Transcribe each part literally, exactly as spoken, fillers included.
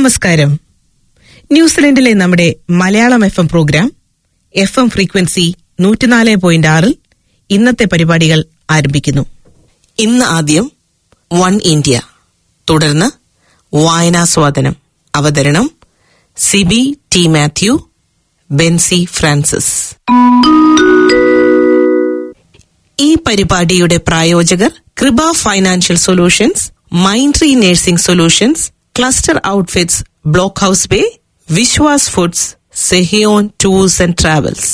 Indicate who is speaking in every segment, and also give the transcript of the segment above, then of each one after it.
Speaker 1: നമസ്കാരം. ന്യൂസിലൻഡിലെ നമ്മുടെ Malayalam F M program F M frequency നൂറ്റിനാല് പോയിന്റ് ആറിൽ ഇന്നത്തെ പരിപാടികൾ ആരംഭിക്കുന്നു. ഇന്ന് ആദ്യം വൺ ഇന്ത്യ, തുടർന്ന് വായനാസ്വാദനം. അവതരണം സിബി ടി മാത്യു, ബെൻസി ഫ്രാൻസിസ്. ഈ പരിപാടിയുടെ പ്രായോജകർ Kripa financial solutions, Mindtree nursing solutions, cluster outfits, block house bay, Vishwas foods, Sehion tours and travels.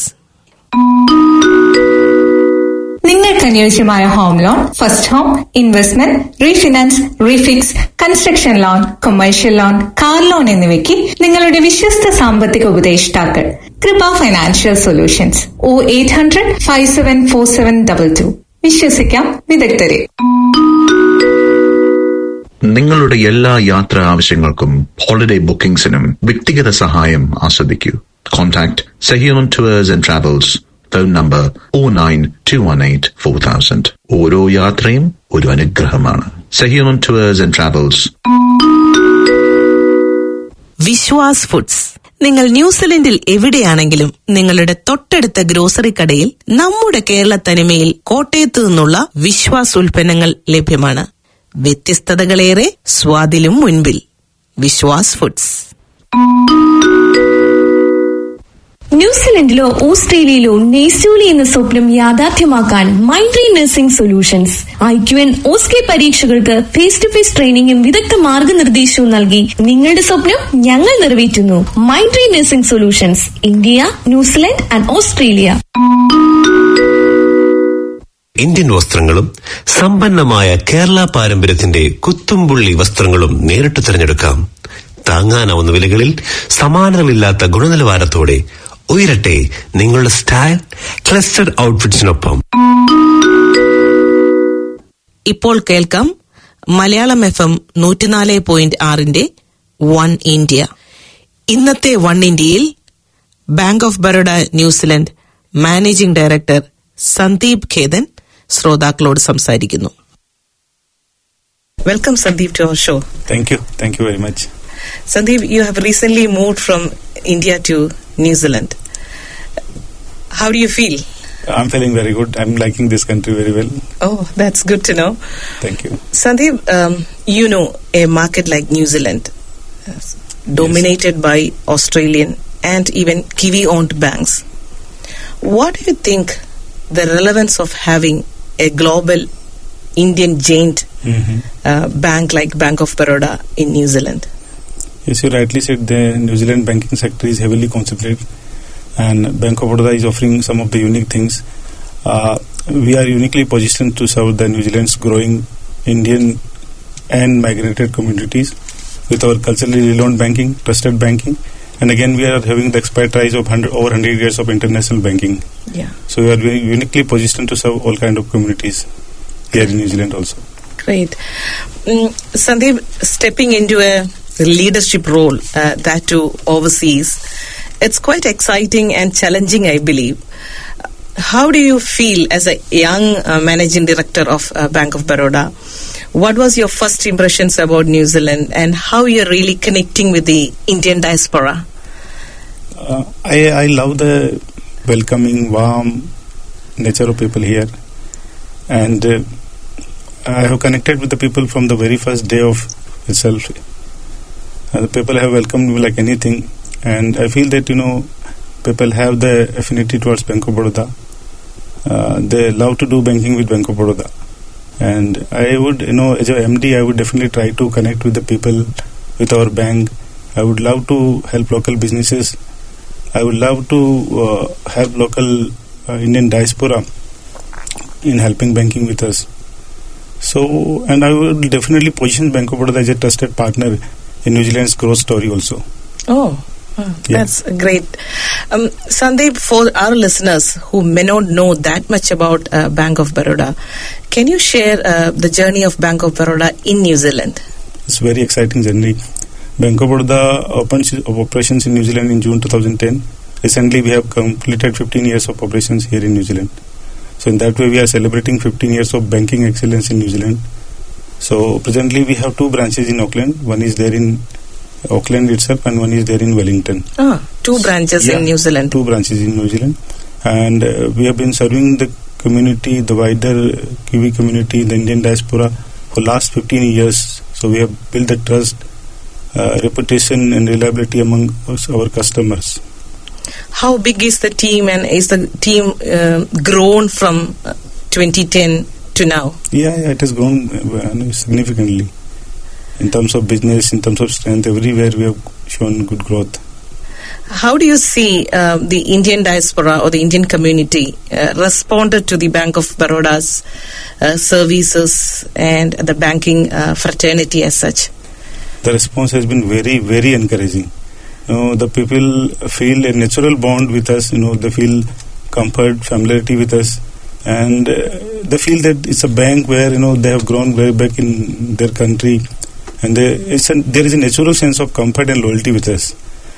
Speaker 2: നിങ്ങൾക്ക് അനുയോജ്യമായ home loan, first home, investment, refinance, refix, construction loan, commercial loan, car loan എന്നിവയ്ക്ക് നിങ്ങളുടെ വിശ്വസ്ത സാമ്പത്തിക ഉപദേഷ്ടാക്കൾ Kripa financial solutions. O eight hundred five seven four seven double two. വിശ്വസിക്കാം വിദഗ്ധരെ.
Speaker 3: നിങ്ങളുടെ എല്ലാ യാത്രാ ആവശ്യങ്ങൾക്കും ഹോളിഡേ ബുക്കിംഗ്സിനും വ്യക്തിഗത സഹായം ആസ്വദിക്കൂ. Contact Sehion tours and travels. Phone number O nine two one eight four thousand. ഓരോ യാത്രയും ഒരു അനുഗ്രഹമാണ്. Sehion tours and travels.
Speaker 1: Vishwas foods. നിങ്ങൾ ന്യൂസിലൻഡിൽ എവിടെയാണെങ്കിലും നിങ്ങളുടെ തൊട്ടടുത്ത ഗ്രോസറി കടയിൽ നമ്മുടെ കേരള തനിമയിൽ കോട്ടയത്തു നിന്നുള്ള വിശ്വാസ് ഉൽപ്പന്നങ്ങൾ ലഭ്യമാണ്. വ്യത്യസ്തതകളേറെ, സ്വാദിലും മുൻപിൽ. വിശ്വാസ് ഫുഡ്സ്.
Speaker 4: ന്യൂസിലൻഡിലോ ഓസ്ട്രേലിയയിലോ നെയ്സൂലി എന്ന സ്വപ്നം യാഥാർത്ഥ്യമാക്കാൻ മൈൻട്രി nursing solutions I Q N OSCE പരീക്ഷകൾക്ക് ഫേസ് ടു ഫേസ് ട്രെയിനിങ്ങും വിദഗ്ധ മാർഗനിർദ്ദേശവും നൽകി നിങ്ങളുടെ സ്വപ്നം ഞങ്ങൾ നിറവേറ്റുന്നു. മൈൻട്രി nursing solutions, India, New Zealand and Australia.
Speaker 5: Indian വസ്ത്രങ്ങളും സമ്പന്നമായ കേരള പാരമ്പര്യത്തിന്റെ കുത്തുംപുള്ളി വസ്ത്രങ്ങളും നേരിട്ട് തിരഞ്ഞെടുക്കാം. താങ്ങാനാവുന്ന വിലകളിൽ സമാനതകളില്ലാത്ത ഗുണനിലവാരത്തോടെ ഉയരട്ടെ നിങ്ങളുടെ സ്റ്റൈൽ ക്ലസ്റ്റർ ഔട്ട്ഫിറ്റ്സിനൊപ്പം.
Speaker 1: ഇപ്പോൾ കേൾക്കാം മലയാളം എഫ് എം നൂറ്റിനാല് പോയിന്റ് ആറിന്റെ വൺ ഇന്ത്യ. ഇന്നത്തെ വൺ ഇന്ത്യയിൽ bank of Baroda New Zealand managing director Sandeep Khetan ശ്രോതാക്കളോട് സംസാരിക്കുന്നു. Welcome Sandeep to our show.
Speaker 6: Thank you. Thank you very much.
Speaker 1: Sandeep, you have recently moved from India to New Zealand. How do you feel?
Speaker 6: I'm feeling very good. I'm liking this country very well.
Speaker 1: Oh, that's good to know.
Speaker 6: Thank you.
Speaker 1: Sandeep, um, you know, a market like New Zealand, uh, dominated yes. by Australian and even Kiwi-owned banks. What do you think the relevance of having a global Indian giant mm-hmm. uh, bank like Bank of Baroda in New Zealand?
Speaker 6: Yes, you rightly said the New Zealand banking sector is heavily concentrated, and Bank of Baroda is offering some of the unique things. Uh, we are uniquely positioned to serve the New Zealand's growing Indian and migrated communities with our culturally renowned banking, trusted banking, and again we are having the expertise of one hundred, over one hundred years of international banking.
Speaker 1: Yeah.
Speaker 6: So we are very uniquely positioned to serve all kind of communities here in New Zealand also.
Speaker 1: Great. Mm, Sandeep, stepping into a leadership role, uh, that too overseas, it's quite exciting and challenging, I believe. How do you feel as a young uh, managing director of uh, Bank of Baroda? What was your first impressions about New Zealand and how you're really connecting with the Indian diaspora?
Speaker 6: Uh, I, I love the welcoming, warm nature of people here, and uh, I have connected with the people from the very first day of itself. Uh, the people have welcomed me like anything, and I feel that, you know, people have the affinity towards Bank of Baroda. Uh, they love to do banking with Bank of Baroda, and I would, you know, as a M D, I would definitely try to connect with the people, with our bank. I would love to help local businesses. I would love to uh, help local uh, Indian diaspora in helping banking with us. So, and I would definitely position Bank of Baroda as a trusted partner in New Zealand's growth story also.
Speaker 1: Oh, wow,
Speaker 6: yeah.
Speaker 1: That's great. Um, Sandeep, for our listeners who may not know that much about uh, Bank of Baroda, can you share uh, the journey of Bank of Baroda in New Zealand?
Speaker 6: It's a very exciting journey. Bank of Baroda opened operations in New Zealand in June twenty ten. Recently, we have completed fifteen years of operations here in New Zealand. So in that way, we are celebrating fifteen years of banking excellence in New Zealand. So presently, we have two branches in Auckland. One is there in Auckland itself, and one is there in Wellington.
Speaker 1: Ah, two branches
Speaker 6: yeah,
Speaker 1: in New Zealand.
Speaker 6: Two branches in New Zealand. And uh, we have been serving the community, the wider Kiwi community, the Indian diaspora for last fifteen years. So we have built the trust, uh, reputation and reliability among us, our customers.
Speaker 1: How big is the team, and is the team uh, grown from uh, twenty ten to now?
Speaker 6: Yeah, yeah, it has grown uh, significantly. In terms of business, in terms of strength, everywhere we have shown good growth.
Speaker 1: How do you see uh, the Indian diaspora or the Indian community uh, responded to the Bank of Baroda's uh, services and the banking uh, fraternity as such?
Speaker 6: The response has been very, very encouraging. You know, the people feel a natural bond with us. You know, they feel comfort, familiarity with us, and uh, they feel that it's a bank where, you know, they have grown way back in their country, and they, it's a, there is a natural sense of comfort and loyalty with us.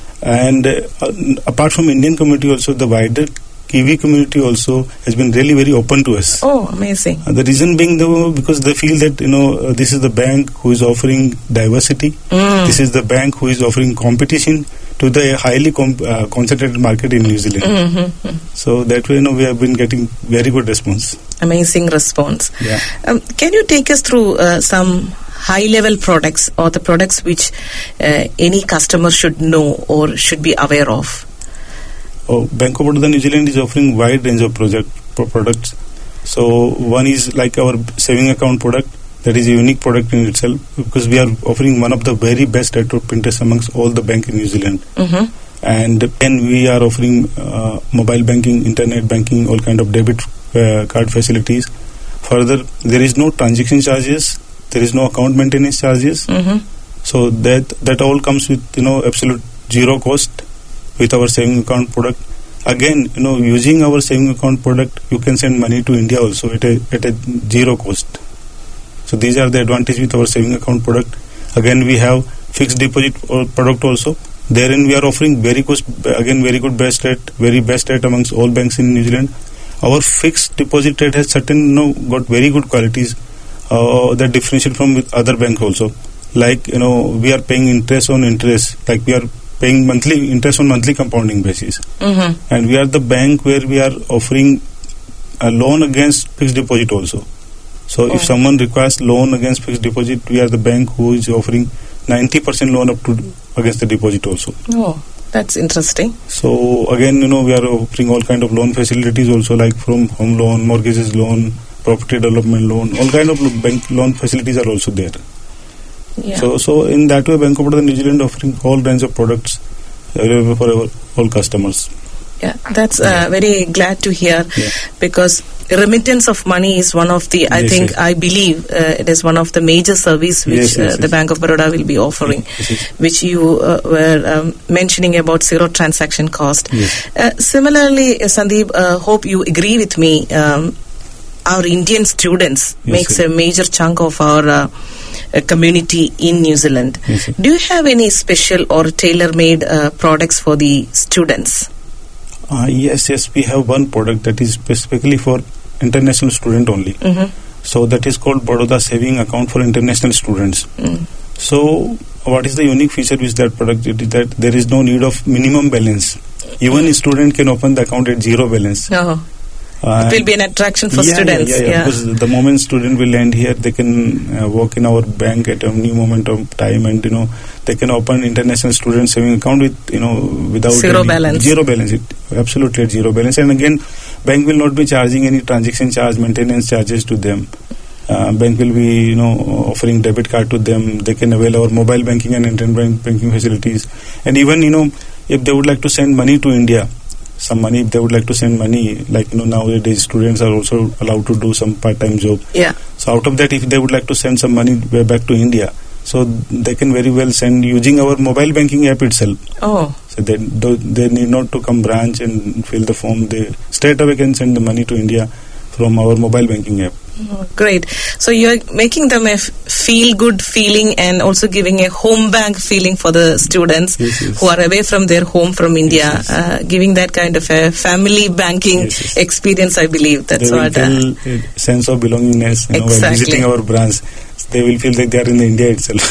Speaker 6: And uh, apart from Indian community, also the wider Kiwi community also has been really very open to us.
Speaker 1: Oh, amazing!
Speaker 6: Uh, the reason being, though, because they feel that, you know, uh, this is the bank who is offering diversity.
Speaker 1: Mm.
Speaker 6: This is the bank who is offering competition to the highly com- uh, concentrated market in New Zealand.
Speaker 1: Mm-hmm.
Speaker 6: So that way, you know, we have been getting very good response.
Speaker 1: Amazing response.
Speaker 6: Yeah.
Speaker 1: Um, can you take us through uh, some high-level products or the products which uh, any customer should know or should be aware of?
Speaker 6: Oh, Bank of Baroda New Zealand is offering wide range of project pro- products. So one is like our saving account product. That is a unique product in itself, because we are offering one of the very best rate of interest amongst all the banks in New Zealand.
Speaker 1: Mm-hmm.
Speaker 6: And then we are offering uh, mobile banking, internet banking, all kind of debit uh, card facilities. Further, there is no transaction charges. There is no account maintenance charges.
Speaker 1: Mm-hmm.
Speaker 6: So that that all comes with, you know, absolute zero cost with our saving account product. Again, you know, using our saving account product, you can send money to India also at a at a zero cost. So these are the advantages with our saving account product. Again, we have fixed deposit product also. Therein we are offering very good, again very good best rate, very best rate amongst all banks in New Zealand. Our fixed deposit rate has certain, you know, got very good qualities uh, that differentiate from with other banks also. Like, you know, we are paying interest on interest. Like we are paying monthly interest on monthly compounding basis.
Speaker 1: Mm-hmm.
Speaker 6: And we are the bank where we are offering a loan against fixed deposit also. So
Speaker 1: oh.
Speaker 6: if someone requires loan against fixed deposit, we are the bank who is offering ninety percent loan up to against the deposit also.
Speaker 1: Oh, that's interesting.
Speaker 6: So again, you know, we are offering all kind of loan facilities also, like from home loan, mortgages loan, property development loan, all kind of bank loan facilities are also there.
Speaker 1: Yeah.
Speaker 6: So, so in that way, Bank of Baroda New Zealand offering all range of products available for our all customers.
Speaker 1: Yeah, that's uh, very glad to hear,
Speaker 6: Yeah.
Speaker 1: because remittance of money is one of the, I
Speaker 6: Yes,
Speaker 1: think,
Speaker 6: yes.
Speaker 1: I believe uh, it is one of the major service which
Speaker 6: Yes, yes,
Speaker 1: uh, the
Speaker 6: yes.
Speaker 1: Bank of Baroda will be offering,
Speaker 6: Yes, yes.
Speaker 1: which you uh, were um, mentioning about zero transaction cost.
Speaker 6: Yes.
Speaker 1: Uh, similarly, uh, Sandeep, uh, hope you agree with me, um, our Indian students
Speaker 6: Yes,
Speaker 1: makes
Speaker 6: sir.
Speaker 1: a major chunk of our uh, uh, community in New Zealand.
Speaker 6: Yes, sir.
Speaker 1: Do you have any special or tailor-made uh, products for the students?
Speaker 6: Uh, yes, yes, we have one product that is specifically for international student only.
Speaker 1: Mm-hmm.
Speaker 6: So that is called Baroda Saving Account for International Students.
Speaker 1: Mm.
Speaker 6: So what is the unique feature with that product? It is that there is no need of minimum balance. Even a student can open the account at zero balance.
Speaker 1: Oh.
Speaker 6: Uh,
Speaker 1: It will be an attraction for
Speaker 6: yeah,
Speaker 1: students.
Speaker 6: Yeah, yeah, yeah. Because the moment student will land here, they can uh, work in our bank at any moment of time, and you know they can open international student saving account with you know without
Speaker 1: Zero
Speaker 6: any,
Speaker 1: balance.
Speaker 6: Zero balance, it, absolutely at zero balance. And again, bank will not be charging any transaction charge, maintenance charges to them. Uh, bank will be you know offering debit card to them. They can avail our mobile banking and internet banking facilities. And even you know if they would like to send money to India. Some money, if they would like to send money, like you know nowadays students are also allowed to do some part-time job.
Speaker 1: Yeah.
Speaker 6: So out of that, if they would like to send some money back to India, so they can very well send using our mobile banking app itself.
Speaker 1: Oh.
Speaker 6: So they do, they need not to come branch and fill the form. They straight away can send the money to India from our mobile banking app.
Speaker 1: Oh, great. So you're making them a f- feel-good feeling and also giving a home bank feeling for the students
Speaker 6: Yes, yes.
Speaker 1: who are away from their home from India,
Speaker 6: Yes, yes.
Speaker 1: Uh, giving that kind of a family banking
Speaker 6: Yes, yes.
Speaker 1: experience, I believe. That's
Speaker 6: They will
Speaker 1: what... Uh,
Speaker 6: feel a sense of belongingness you know, while
Speaker 1: Exactly.
Speaker 6: visiting our branch. they will feel that they are in India itself.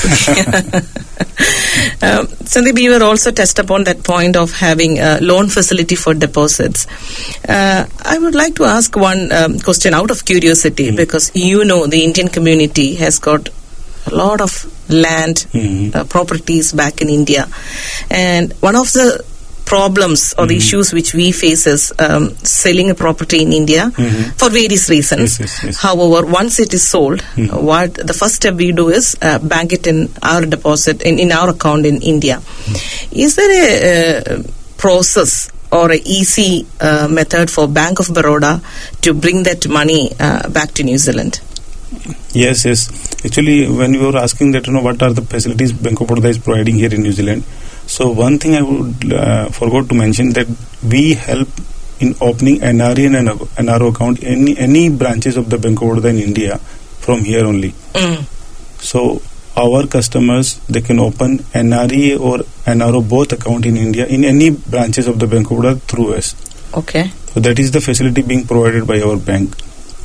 Speaker 1: um, Sandeep, you were also touched upon that point of having a loan facility for deposits. Uh, I would like to ask one um, question out of curiosity, mm-hmm. because you know the Indian community has got a lot of land, mm-hmm. uh, properties back in India, and one of the problems or mm-hmm. the issues which we face is um, selling a property in India mm-hmm. for various reasons. Yes, yes, yes. However, once it is sold, mm-hmm. uh, what the first step we do is uh, bank it in our deposit in, in our account in India. Mm-hmm. Is there a uh, process or a easy uh, method for Bank of Baroda to bring that money uh, back to New Zealand?
Speaker 6: Yes, yes. Actually, when you were asking that, you know, what are the facilities Bank of Baroda is providing here in New Zealand, so one thing I would uh, forgot to mention that we help in opening N R A and N R O account in any, any branches of the Bank of Baroda in India from here only. Mm. So our customers, they can open N R A or N R O both account in India in any branches of the Bank of Baroda through us.
Speaker 1: Okay.
Speaker 6: So that is the facility being provided by our bank.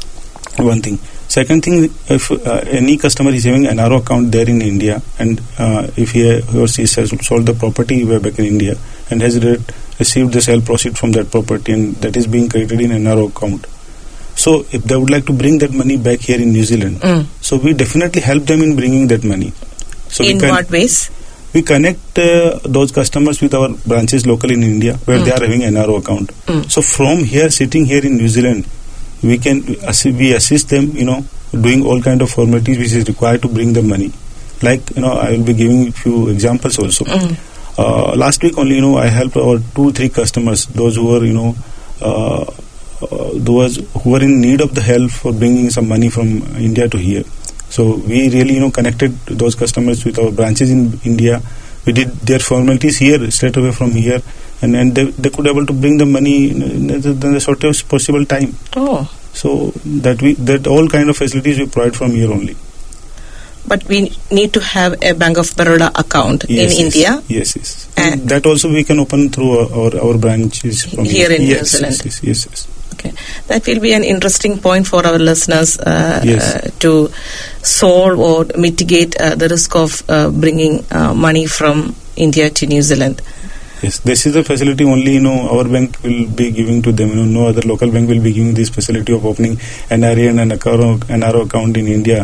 Speaker 6: One thing. Second thing, if uh, any customer is having an N R O account there in India, and uh, if he, he or she has sold the property back in India and has re- received the sale proceed from that property, and that is being credited in N R O account. So if they would like to bring that money back here in New Zealand, mm. so we definitely help them in bringing that money. So
Speaker 1: in
Speaker 6: we can,
Speaker 1: what ways?
Speaker 6: We connect uh, those customers with our branches locally in India where mm. they are having an N R O account. Mm. So from here, sitting here in New Zealand, we can we assist them, you know, doing all kind of formalities which is required to bring the money. Like, you know, I will be giving a few examples also. Mm. Uh, last week only, you know, I helped our two, three customers, those who were, you know, uh, uh, those who were in need of the help for bringing some money from India to here. So we really, you know, connected those customers with our branches in India. We did their formalities here, straight away from here, and then they, they could able to bring the money in the, in the shortest possible time.
Speaker 1: Oh.
Speaker 6: So that we that all kind of facilities we provide from here only.
Speaker 1: But we need to have a Bank of Baroda account
Speaker 6: yes,
Speaker 1: in
Speaker 6: yes,
Speaker 1: India.
Speaker 6: Yes, yes. And and that also we can open through our our, our branches from
Speaker 1: here, here in
Speaker 6: yes,
Speaker 1: New Zealand.
Speaker 6: Yes, yes, yes.
Speaker 1: Okay, that will be an interesting point for our listeners uh,
Speaker 6: yes.
Speaker 1: uh, to solve or mitigate uh, the risk of uh, bringing uh, money from India to New Zealand.
Speaker 6: Yes, this is a facility only, you know, our bank will be giving to them. You know, no other local bank will be giving this facility of opening N R A and an N R O account in India.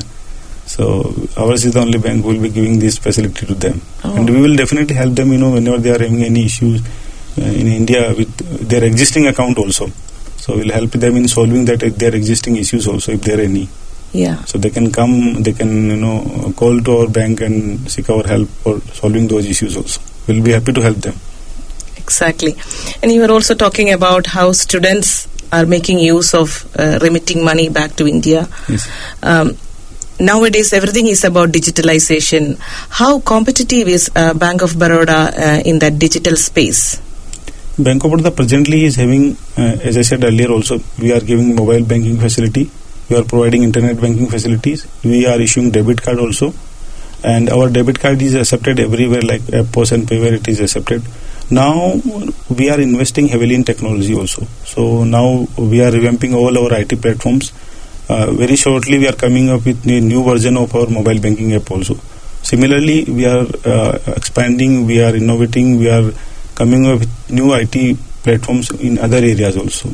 Speaker 6: So ours is the only bank who will be giving this facility to them. Oh. And we will definitely help them, you know, whenever they are having any issues uh, in India with their existing account also. So we'll help them in solving that their existing issues also, if there are any.
Speaker 1: Yeah.
Speaker 6: So they can come, they can, you know, call to our bank and seek our help for solving those issues also. We'll be happy to help them.
Speaker 1: Exactly. And you were also talking about how students are making use of uh, remitting money back to India.
Speaker 6: Yes.
Speaker 1: Um, nowadays, everything is about digitalization. How competitive is uh, Bank of Baroda uh, in that digital space?
Speaker 6: Bank of Baroda presently is having, uh, as I said earlier also, we are giving mobile banking facility. We are providing internet banking facilities. We are issuing debit card also. And our debit card is accepted everywhere, like Appos and Payware, it is accepted. Now we are investing heavily in technology also. So now we are revamping all our I T platforms. Uh, very shortly we are coming up with a new version of our mobile banking app also. Similarly, we are uh, expanding, we are innovating, we are coming up with new I T platforms in other areas also.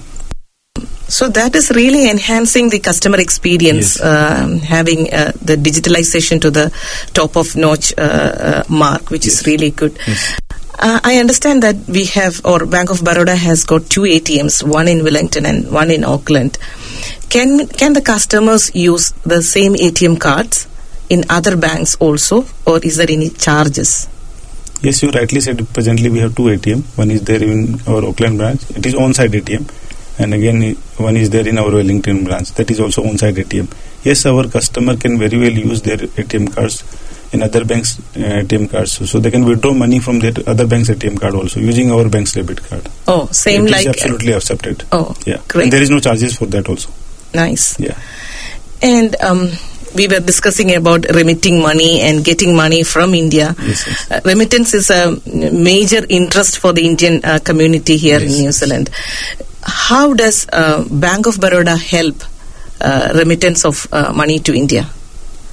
Speaker 1: So that is really enhancing the customer experience,
Speaker 6: yes.
Speaker 1: um, having uh, the digitalization to the top of notch uh, uh, mark, which yes. is really good.
Speaker 6: Yes.
Speaker 1: Uh, I understand that we have, or Bank of Baroda has got two A T Ms, one in Wellington and one in Auckland. Can can the customers use the same A T M cards in other banks also, or is there any charges?
Speaker 6: Yes, you rightly said. Presently we have two A T M. One is there in our Auckland branch. It is on-site A T M. And again, one is there in our Wellington branch. That is also on-site A T M. Yes, our customer can very well use their A T M cards in other banks' uh, A T M cards. So, so they can withdraw money from that other bank's A T M card also using our bank's debit card.
Speaker 1: Oh, same
Speaker 6: it
Speaker 1: like...
Speaker 6: It is absolutely accepted.
Speaker 1: Oh,
Speaker 6: yeah.
Speaker 1: Great.
Speaker 6: And there is no charges for that also.
Speaker 1: Nice.
Speaker 6: Yeah.
Speaker 1: And um, we were discussing about remitting money and getting money from India.
Speaker 6: Yes, yes.
Speaker 1: Uh, remittance is a major interest for the Indian uh, community here yes, in New Zealand. How does uh, Bank of Baroda help uh, remittance of uh, money to India?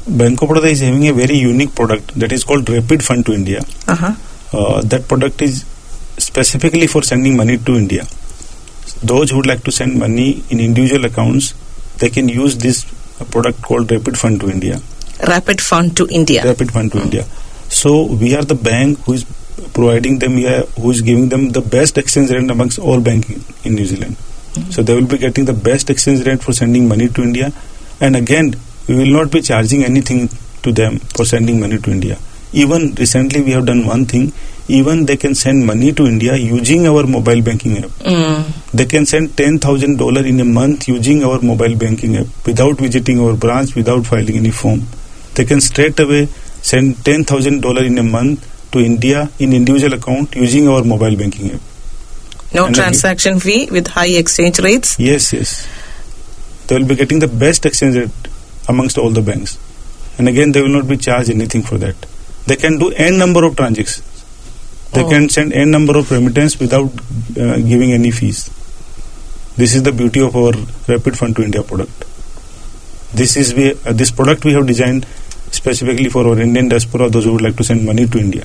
Speaker 6: Bank of Baroda is having a very unique product that is called Rapid Fund to India.
Speaker 1: Uh-huh.
Speaker 6: Uh, that product is specifically for sending money to India. Those who would like to send money in individual accounts, they can use this product called Rapid Fund to India.
Speaker 1: Rapid Fund to India.
Speaker 6: Rapid Fund to mm. India. So we are the bank who is providing them, yeah, who is giving them the best exchange rate amongst all banking in New Zealand. Mm-hmm. So they will be getting the best exchange rate for sending money to India. And again, we will not be charging anything to them for sending money to India. Even recently we have done one thing. Even they can send money to India using our mobile banking app. Mm. They can send ten thousand dollars in a month using our mobile banking app without visiting our branch, without filing any form. They can straight away send ten thousand dollars in a month to India in individual account using our mobile banking app.
Speaker 1: No
Speaker 6: and
Speaker 1: transaction fee with high exchange rates?
Speaker 6: Yes, yes. They will be getting the best exchange rate amongst all the banks. And again, they will not be charged anything for that. They can do n number of transactions. They oh. can send n number of remittance without uh, giving any fees. This is the beauty of our Rapid Fund to India product. This is we, uh, this product we have designed specifically for our Indian diaspora, those who would like to send money to India.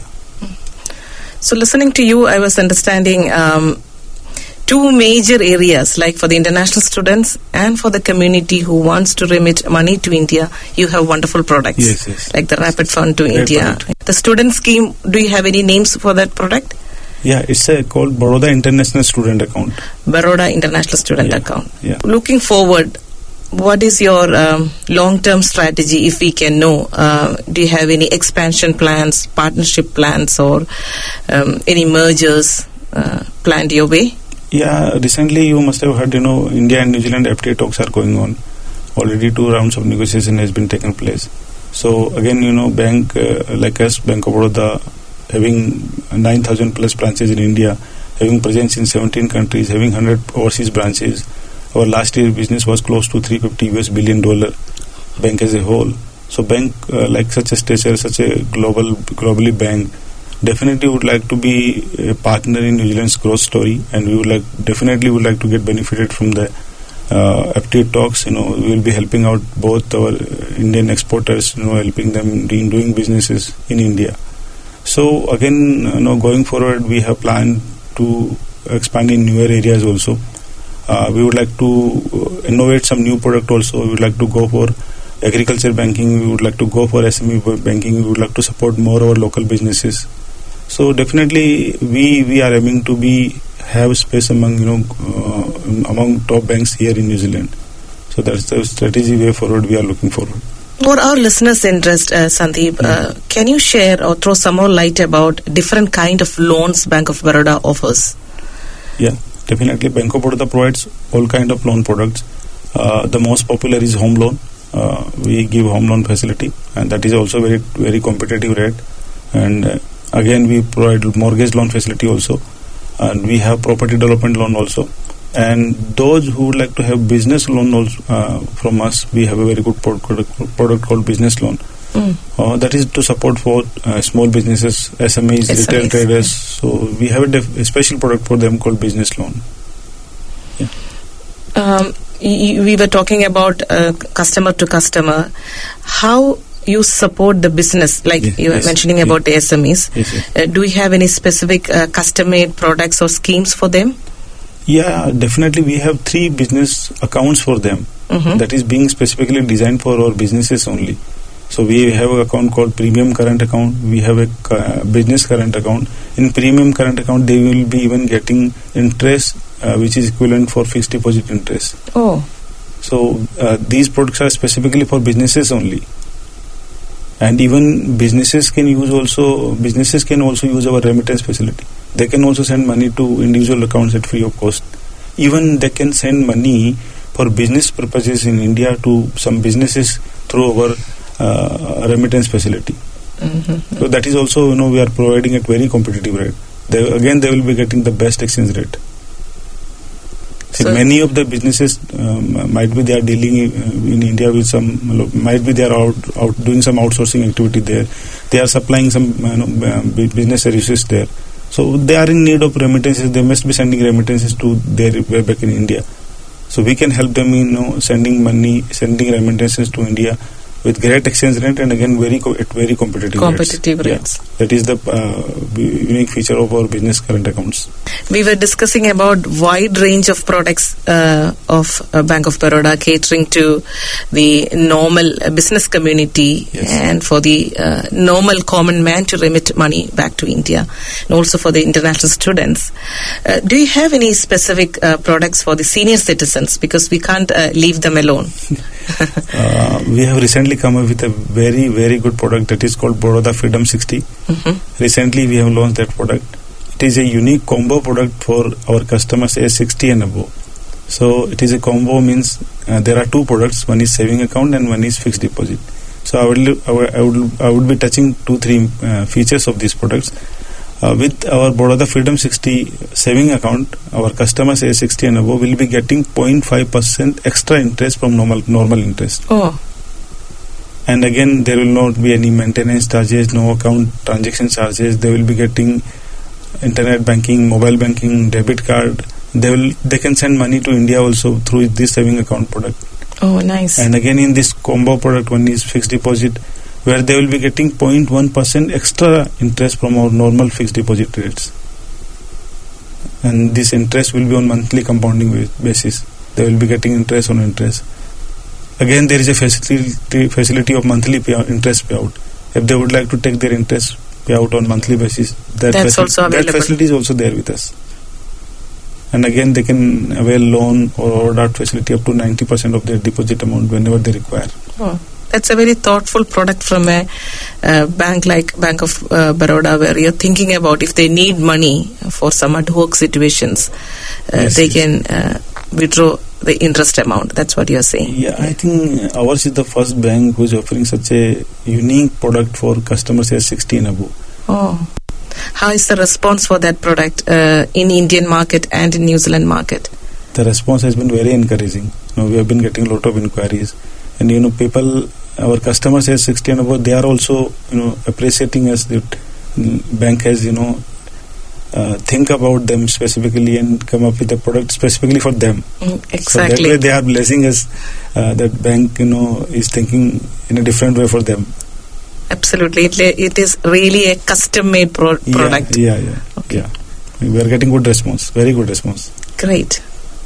Speaker 1: So listening to you, I was understanding um, two major areas, like for the international students and for the community who wants to remit money to India. You have wonderful products,
Speaker 6: yes, yes.
Speaker 1: like the Rapid Fund to
Speaker 6: Rapid
Speaker 1: India.
Speaker 6: Product.
Speaker 1: The student scheme, do you have any names for that product?
Speaker 6: Yeah, it's uh, called Baroda International Student Account.
Speaker 1: Baroda International Student
Speaker 6: yeah.
Speaker 1: Account.
Speaker 6: Yeah.
Speaker 1: Looking forward, what is your um, long-term strategy, if we can know? Uh, do you have any expansion plans, partnership plans, or um, any mergers uh, planned your way?
Speaker 6: Yeah, recently you must have heard, you know, India and New Zealand F T A talks are going on. Already two rounds of negotiation has been taken place. So again, you know, bank uh, like us, Bank of Baroda, having nine thousand plus branches in India, having presence in seventeen countries, having one hundred overseas branches. Our last year business was close to three hundred fifty U S billion dollar, bank as a whole. So bank uh, like such a stature, such a global, globally bank, definitely would like to be a partner in New Zealand's growth story, and we would like definitely would like to get benefited from the uh, F T A talks. You know, we will be helping out both our Indian exporters, you know, helping them in doing businesses in India. So again, you know, going forward, we have planned to expand in newer areas also. Uh, we would like to innovate some new product also. We would like to go for agriculture banking. We would like to go for S M E banking. We would like to support more our local businesses. So definitely, we we are aiming to be have space among you know uh, among top banks here in New Zealand. So that's the strategy way forward we are looking forward.
Speaker 1: For our listeners' interest, uh, Sandeep, mm. uh, can you share or throw some more light about different kind of loans Bank of Baroda offers?
Speaker 6: Yeah, definitely. Bank of Baroda provides all kind of loan products. Uh, the most popular is home loan. Uh, we give home loan facility, and that is also very very competitive rate. And uh, again, we provide mortgage loan facility also, and we have property development loan also. And those who would like to have business loan also, uh, from us, we have a very good product, product called business loan. Mm. Uh, that is to support for uh, small businesses, S M Es, S M Es, retail traders. Yeah. So we have a, def- a special product for them called business loan. Yeah.
Speaker 1: Um, y- we were talking about uh, customer to customer. How you support the business, like yeah, you were
Speaker 6: yes,
Speaker 1: mentioning
Speaker 6: yeah.
Speaker 1: about the S M Es.
Speaker 6: Yes, yes.
Speaker 1: Uh, do we have any specific uh, custom-made products or schemes for them?
Speaker 6: Yeah, definitely. We have three business accounts for them. Mm-hmm. That is being specifically designed for our businesses only. So we have an account called Premium Current Account. We have a uh, Business Current Account. In Premium Current Account, they will be even getting interest, uh, which is equivalent for fixed deposit interest.
Speaker 1: Oh.
Speaker 6: So uh, these products are specifically for businesses only. And even businesses can use also, businesses can also use our remittance facility. They can also send money to individual accounts at free of cost. Even they can send money for business purposes in India to some businesses through our uh, remittance facility. Mm-hmm. So that is also, you know, we are providing at very competitive rate. They, again, they will be getting the best exchange rate. See, so many of the businesses um, might be they are dealing in India with some, might be they are out, out doing some outsourcing activity there. They are supplying some you know, business services there. So they are in need of remittances. They must be sending remittances to their way back in India. So we can help them in you know, sending money, sending remittances to India with great exchange rate and again very co- at very competitive,
Speaker 1: competitive
Speaker 6: rates.
Speaker 1: rates.
Speaker 6: Yeah. That is the uh, unique feature of our business current accounts.
Speaker 1: We were discussing about wide range of products uh, of uh, Bank of Baroda, catering to the normal uh, business community,
Speaker 6: yes,
Speaker 1: and for the uh, normal common man to remit money back to India, and also for the international students. Uh, do you have any specific uh, products for the senior citizens, because we can't uh, leave them alone?
Speaker 6: uh, we have recently come up with a very very good product that is called Baroda Freedom sixty. Mm-hmm. Recently we have launched that product. It is a unique combo product for our customers age sixty and above. So it is a combo, means uh, there are two products. One is saving account and one is fixed deposit. So I would I would I would, I would be touching two three uh, features of these products. Uh, with our Baroda Freedom sixty saving account, our customers age sixty and above will be getting zero point five percent extra interest from normal normal interest.
Speaker 1: Oh.
Speaker 6: And again, there will not be any maintenance charges, no account transaction charges. They will be getting internet banking, mobile banking, debit card. They will they can send money to India also through this saving account product.
Speaker 1: Oh, nice.
Speaker 6: And again, in this combo product, one is fixed deposit, where they will be getting zero point one percent extra interest from our normal fixed deposit rates. And this interest will be on monthly compounding basis. They will be getting interest on interest. Again, there is a facility facility of monthly payout, interest payout. If they would like to take their interest payout on monthly basis, that,
Speaker 1: That's
Speaker 6: faci-
Speaker 1: also available.
Speaker 6: that facility is also there with us. And again, they can avail loan or overdraft facility up to ninety percent of their deposit amount whenever they require.
Speaker 1: Oh, that's a very thoughtful product from a uh, bank like Bank of uh, Baroda, where you're thinking about if they need money for some ad hoc situations, uh,
Speaker 6: yes,
Speaker 1: they
Speaker 6: yes.
Speaker 1: can uh, withdraw the interest amount. That's what you're saying.
Speaker 6: Yeah, I think ours is the first bank who is offering such a unique product for customers age sixty and above.
Speaker 1: Oh. How is the response for that product uh, in Indian market and in New Zealand market?
Speaker 6: The response has been very encouraging. You know, we have been getting a lot of inquiries, and you know, people, our customers age sixty and above, they are also you know appreciating us that bank has you know uh, think about them specifically and come up with a product specifically for them.
Speaker 1: Mm, exactly.
Speaker 6: So that way they are blessing us uh, that bank you know is thinking in a different way for them.
Speaker 1: Absolutely. It, it is really a custom-made pro- product.
Speaker 6: Yeah, yeah, yeah.
Speaker 1: Okay.
Speaker 6: yeah. We are getting good response, very good response.
Speaker 1: Great.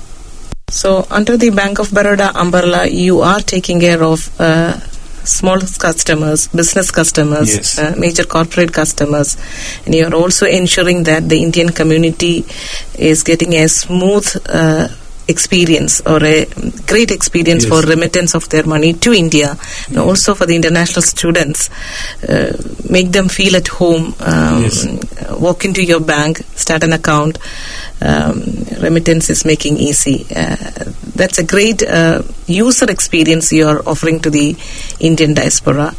Speaker 1: So, under the Bank of Baroda umbrella, you are taking care of uh, small customers, business customers,
Speaker 6: yes.
Speaker 1: uh, major corporate customers, and you are also ensuring that the Indian community is getting a smooth uh, experience or a great experience
Speaker 6: yes.
Speaker 1: for remittance of their money to India, and also for the international students. Uh, make them feel at home. Um,
Speaker 6: yes.
Speaker 1: Walk into your bank, start an account. Um, remittance is making easy. Uh, that's a great uh, user experience you are offering to the Indian diaspora.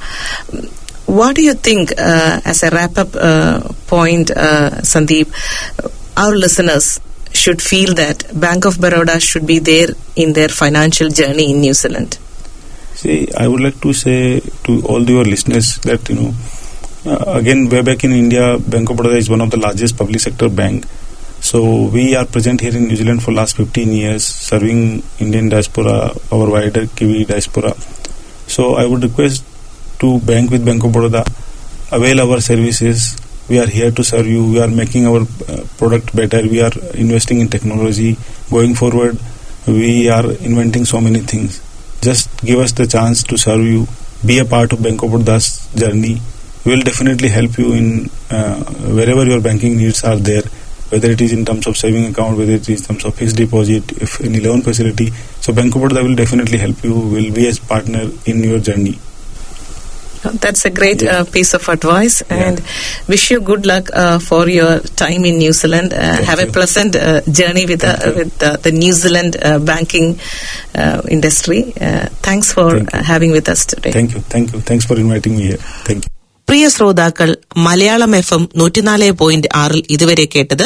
Speaker 1: What do you think, uh, as a wrap-up uh, point, uh, Sandeep, our listeners should feel that Bank of Baroda should be there in their financial journey in New Zealand?
Speaker 6: See, I would like to say to all your listeners that, you know, uh, again, way back in India, Bank of Baroda is one of the largest public sector bank. So we are present here in New Zealand for last fifteen years, serving Indian diaspora, our wider Kiwi diaspora. So I would request to bank with Bank of Baroda, avail our services. We are here to serve you. We are making our uh, product better. We are investing in technology. Going forward, we are inventing so many things. Just give us the chance to serve you. Be a part of Bank of Baroda's journey. We will definitely help you in uh, wherever your banking needs are there, whether it is in terms of saving account, whether it is in terms of fixed deposit, if any loan facility. So Bank of Baroda will definitely help you. We will be a partner in your journey.
Speaker 1: That's a great
Speaker 6: yeah.
Speaker 1: uh, piece of advice,
Speaker 6: yeah.
Speaker 1: and wish you good luck uh, for your time in New Zealand. Uh, have
Speaker 6: you.
Speaker 1: a pleasant uh, journey with, uh, with uh, the New Zealand uh, banking uh, industry. Uh, thanks for
Speaker 6: Thank
Speaker 1: uh, having with us today.
Speaker 6: Thank you. Thank you. Thanks for inviting me here. Thank you.
Speaker 1: പ്രിയ ശ്രോതാക്കൾ, Malayalam F M നൂറ്റിനാല് point ആറിൽ ഇതുവരെ കേട്ടത്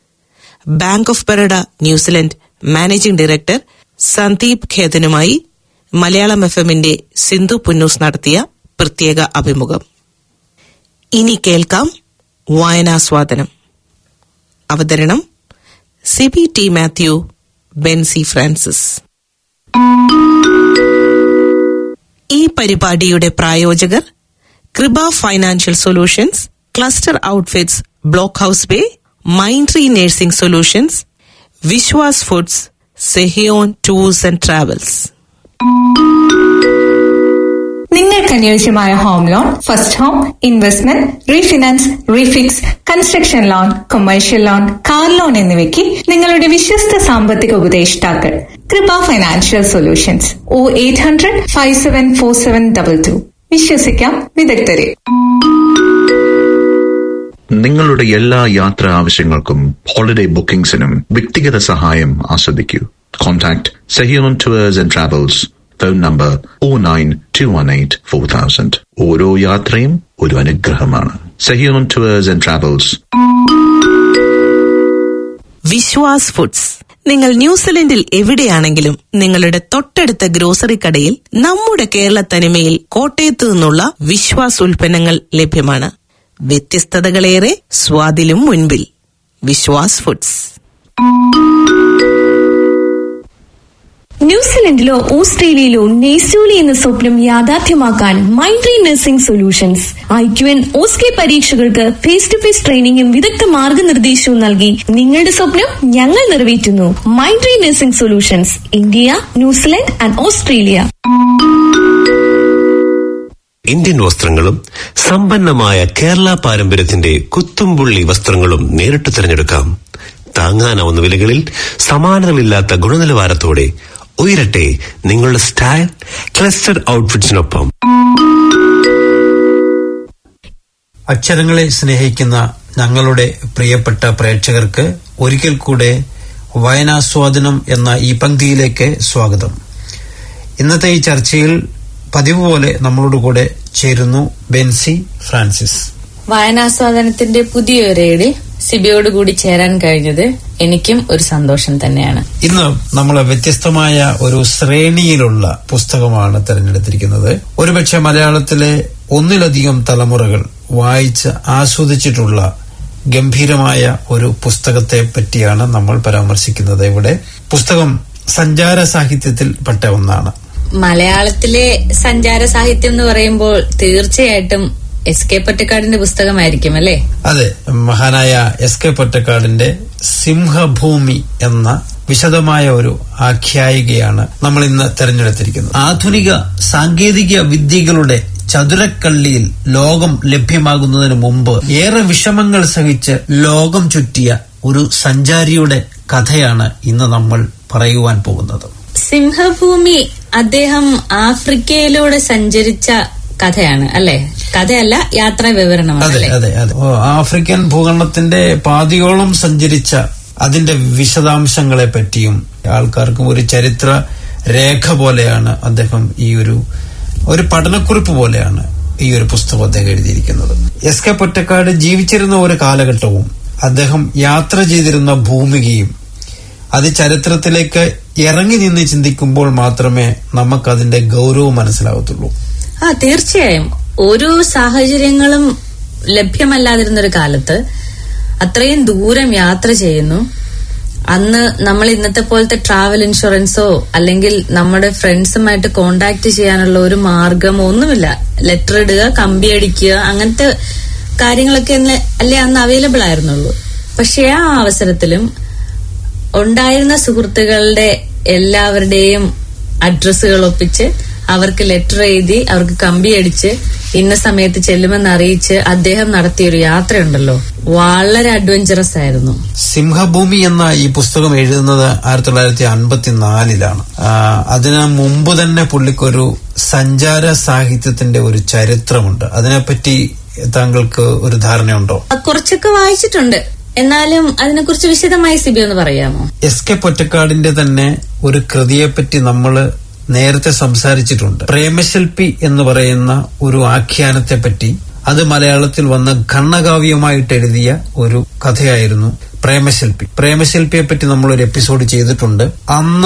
Speaker 1: bank of Baroda New Zealand managing director Sandeep ഖേതനുമായി Malayalam F എമ്മിന്റെ സിന്ധു പുന്നൂസ് നടത്തിയ പ്രത്യേക അഭിമുഖം. ഇനി കേൾക്കാം വായനാസ്വാദനം. അവതരണം സിബി ടി മാത്യു, ബെൻസി ഫ്രാൻസിസ്. ഈ പരിപാടിയുടെ പ്രായോജകർ Kripa financial solutions, cluster outfits, block house bay, Mindtree nursing solutions, Vishwas foods, Sehion tours and travels.
Speaker 2: നിങ്ങൾക്ക് അനുയോജ്യമായ home loan, first home, investment, refinance, refix, construction loan, commercial loan, car loan എന്നിവയ്ക്ക് നിങ്ങളുടെ വിശ്വസ്ത സാമ്പത്തിക ഉപദേഷ്ടാക്കൾ Kripa financial solutions. O eight hundred five seven four seven double two. വിശ്വസിക്കാം വിദഗ്ധരെ.
Speaker 3: നിങ്ങളുടെ എല്ലാ യാത്രാ ആവശ്യങ്ങൾക്കും ഹോളിഡേ ബുക്കിംഗ്സിനും വ്യക്തിഗത സഹായം ആസ്വദിക്കൂ. Contact Sehion tours and travels. Phone number O nine two one eight four thousand. ഓരോ യാത്രയും ഒരു അനുഗ്രഹമാണ്. Sehion tours and travels.
Speaker 1: Vishwas foods. നിങ്ങൾ ന്യൂസിലൻഡിൽ എവിടെയാണെങ്കിലും നിങ്ങളുടെ തൊട്ടടുത്ത ഗ്രോസറി കടയിൽ നമ്മുടെ കേരള തനിമയിൽ കോട്ടയത്തു നിന്നുള്ള വിശ്വാസ് ഉൽപ്പന്നങ്ങൾ ലഭ്യമാണ്. വ്യത്യസ്തതകളേറെ, സ്വാദിലും മുൻപിൽ. വിശ്വാസ് ഫുഡ്സ്.
Speaker 4: ന്യൂസിലൻഡിലോ ഓസ്ട്രേലിയയിലോ നെയ്സൂലി എന്ന സ്വപ്നം യാഥാർത്ഥ്യമാക്കാൻ മൈൻട്രി nursing solutions I Q N OSCE പരീക്ഷകൾക്ക് ഫേസ് ടു ഫേസ് ട്രെയിനിങ്ങും വിദഗ്ധ മാർഗനിർദ്ദേശവും നൽകി നിങ്ങളുടെ സ്വപ്നം ഞങ്ങൾ നിറവേറ്റുന്നു. മൈൻട്രി nursing solutions, India, New Zealand and Australia.
Speaker 5: Indian വസ്ത്രങ്ങളും സമ്പന്നമായ കേരള പാരമ്പര്യത്തിന്റെ കുത്തുംപുള്ളി വസ്ത്രങ്ങളും നേരിട്ട് തിരഞ്ഞെടുക്കാം. താങ്ങാനാവുന്ന വിലകളിൽ സമാനതകളില്ലാത്ത ഗുണനിലവാരത്തോടെ ഉയരട്ടെ നിങ്ങളുടെ സ്റ്റൈൽ ക്ലസ്റ്റർ ഔട്ട്ഫിറ്റ്സിനൊപ്പം.
Speaker 7: അക്ഷരങ്ങളെ സ്നേഹിക്കുന്ന ഞങ്ങളുടെ പ്രിയപ്പെട്ട പ്രേക്ഷകർക്ക് ഒരിക്കൽ കൂടെ വായനാസ്വാദനം എന്ന ഈ പങ്ക്തിയിലേക്ക് സ്വാഗതം. ഇന്നത്തെ ഈ ചർച്ചയിൽ പതിവ് പോലെ നമ്മളോട് കൂടെ ചേരുന്നു ബെൻസി ഫ്രാൻസിസ്.
Speaker 8: വായനാസ്വാദനത്തിന്റെ പുതിയൊരേടി സിബിയോട് കൂടി ചേരാൻ കഴിഞ്ഞത് എനിക്കും ഒരു സന്തോഷം തന്നെയാണ്.
Speaker 7: ഇന്ന് നമ്മൾ വ്യത്യസ്തമായ ഒരു ശ്രേണിയിലുള്ള പുസ്തകമാണ് തിരഞ്ഞെടുത്തിരിക്കുന്നത്. ഒരുപക്ഷെ മലയാളത്തിലെ ഒന്നിലധികം തലമുറകൾ വായിച്ച് ആസ്വദിച്ചിട്ടുള്ള ഗംഭീരമായ ഒരു പുസ്തകത്തെ പറ്റിയാണ് നമ്മൾ പരാമർശിക്കുന്നത്. ഇവിടെ പുസ്തകം സഞ്ചാര സാഹിത്യത്തിൽ പെട്ട ഒന്നാണ്.
Speaker 8: മലയാളത്തിലെ സഞ്ചാര സാഹിത്യം എന്ന് പറയുമ്പോൾ തീർച്ചയായിട്ടും എസ് കെ പൊറ്റക്കാടിന്റെ പുസ്തകമായിരിക്കും അല്ലേ?
Speaker 7: അതെ, മഹാനായ എസ് കെ പൊറ്റക്കാടിന്റെ സിംഹഭൂമി എന്ന വിശദമായ ഒരു ആഖ്യായികയാണ് നമ്മൾ ഇന്ന് തെരഞ്ഞെടുത്തിരിക്കുന്നത്. ആധുനിക സാങ്കേതിക വിദ്യകളുടെ ചതുരക്കള്ളിയിൽ ലോകം ലഭ്യമാകുന്നതിന് മുമ്പ് ഏറെ വിഷമങ്ങൾ സഹിച്ച് ലോകം ചുറ്റിയ ഒരു സഞ്ചാരിയുടെ കഥയാണ് ഇന്ന് നമ്മൾ പറയുവാൻ പോകുന്നത്.
Speaker 8: സിംഹഭൂമി അദ്ദേഹം ആഫ്രിക്കയിലൂടെ സഞ്ചരിച്ച കഥയാണ് അല്ലെ? കഥയല്ല, യാത്രാ വിവരണമാണ്.
Speaker 7: അതെ അതെ അതെ ആഫ്രിക്കൻ ഭൂഖണ്ഡത്തിന്റെ പാതിയോളം സഞ്ചരിച്ച അതിന്റെ വിശദാംശങ്ങളെ പറ്റിയും ആൾക്കാർക്കും ഒരു ചരിത്ര രേഖ പോലെയാണ് അദ്ദേഹം ഈ ഒരു ഒരു പഠനക്കുറിപ്പ് പോലെയാണ് ഈ ഒരു പുസ്തകം അദ്ദേഹം എഴുതിയിരിക്കുന്നത്. എസ് കെ പൊറ്റക്കാട് ജീവിച്ചിരുന്ന ഒരു കാലഘട്ടവും അദ്ദേഹം യാത്ര ചെയ്തിരുന്ന ഭൂമികയും അത് ചരിത്രത്തിലേക്ക് ഇറങ്ങി നിന്ന് ചിന്തിക്കുമ്പോൾ മാത്രമേ നമുക്കതിന്റെ ഗൗരവം മനസ്സിലാവത്തുള്ളൂ.
Speaker 8: ആ തീർച്ചയായും ഓരോ സാഹചര്യങ്ങളും ലഭ്യമല്ലാതിരുന്നൊരു കാലത്ത് അത്രയും ദൂരം യാത്ര ചെയ്യുന്നു. അന്ന് നമ്മൾ ഇന്നത്തെ പോലത്തെ ട്രാവൽ ഇൻഷുറൻസോ അല്ലെങ്കിൽ നമ്മുടെ ഫ്രണ്ട്സുമായിട്ട് കോണ്ടാക്ട് ചെയ്യാനുള്ള ഒരു മാർഗമോ ഒന്നുമില്ല. ലെറ്റർ ഇടുക, കമ്പി അടിക്കുക, അങ്ങനത്തെ കാര്യങ്ങളൊക്കെ അല്ലേ അന്ന് അവൈലബിൾ ആയിരുന്നുള്ളൂ. പക്ഷെ ആ അവസരത്തിലും ഉണ്ടായിരുന്ന സുഹൃത്തുക്കളുടെ എല്ലാവരുടെയും അഡ്രസ്സുകൾ ഒപ്പിച്ച് അവർക്ക് ലെറ്റർ എഴുതി അവർക്ക് കമ്പി അടിച്ച് ഇന്ന സമയത്ത് ചെല്ലുമെന്ന് അറിയിച്ച് അദ്ദേഹം നടത്തിയൊരു യാത്രയുണ്ടല്ലോ, വളരെ അഡ്വഞ്ചറസ് ആയിരുന്നു.
Speaker 7: സിംഹഭൂമി എന്ന ഈ പുസ്തകം എഴുതുന്നത് ആയിരത്തി തൊള്ളായിരത്തി അൻപത്തിനാലിലാണ്. അതിനു മുമ്പ് തന്നെ പുള്ളിക്കൊരു സഞ്ചാര സാഹിത്യത്തിന്റെ ഒരു ചരിത്രമുണ്ട്. അതിനെപ്പറ്റി താങ്കൾക്ക് ഒരു ധാരണയുണ്ടോ?
Speaker 8: കുറച്ചൊക്കെ വായിച്ചിട്ടുണ്ട്, എന്നാലും അതിനെക്കുറിച്ച് വിശദമായി സിബി ഒന്ന് പറയാമോ?
Speaker 7: എസ് കെ പൊറ്റക്കാടിന്റെ തന്നെ ഒരു കൃതിയെപ്പറ്റി നമ്മൾ നേരത്തെ സംസാരിച്ചിട്ടുണ്ട്. പ്രേമശില്പി എന്ന് പറയുന്ന ഒരു ആഖ്യാനത്തെ പറ്റി. അത് മലയാളത്തിൽ വന്ന ഖണ്ഡകാവ്യമായിട്ട് എഴുതിയ ഒരു കഥയായിരുന്നു പ്രേമശില്പി. പ്രേമശില്പിയെ പറ്റി നമ്മളൊരു എപ്പിസോഡ് ചെയ്തിട്ടുണ്ട്. അന്ന്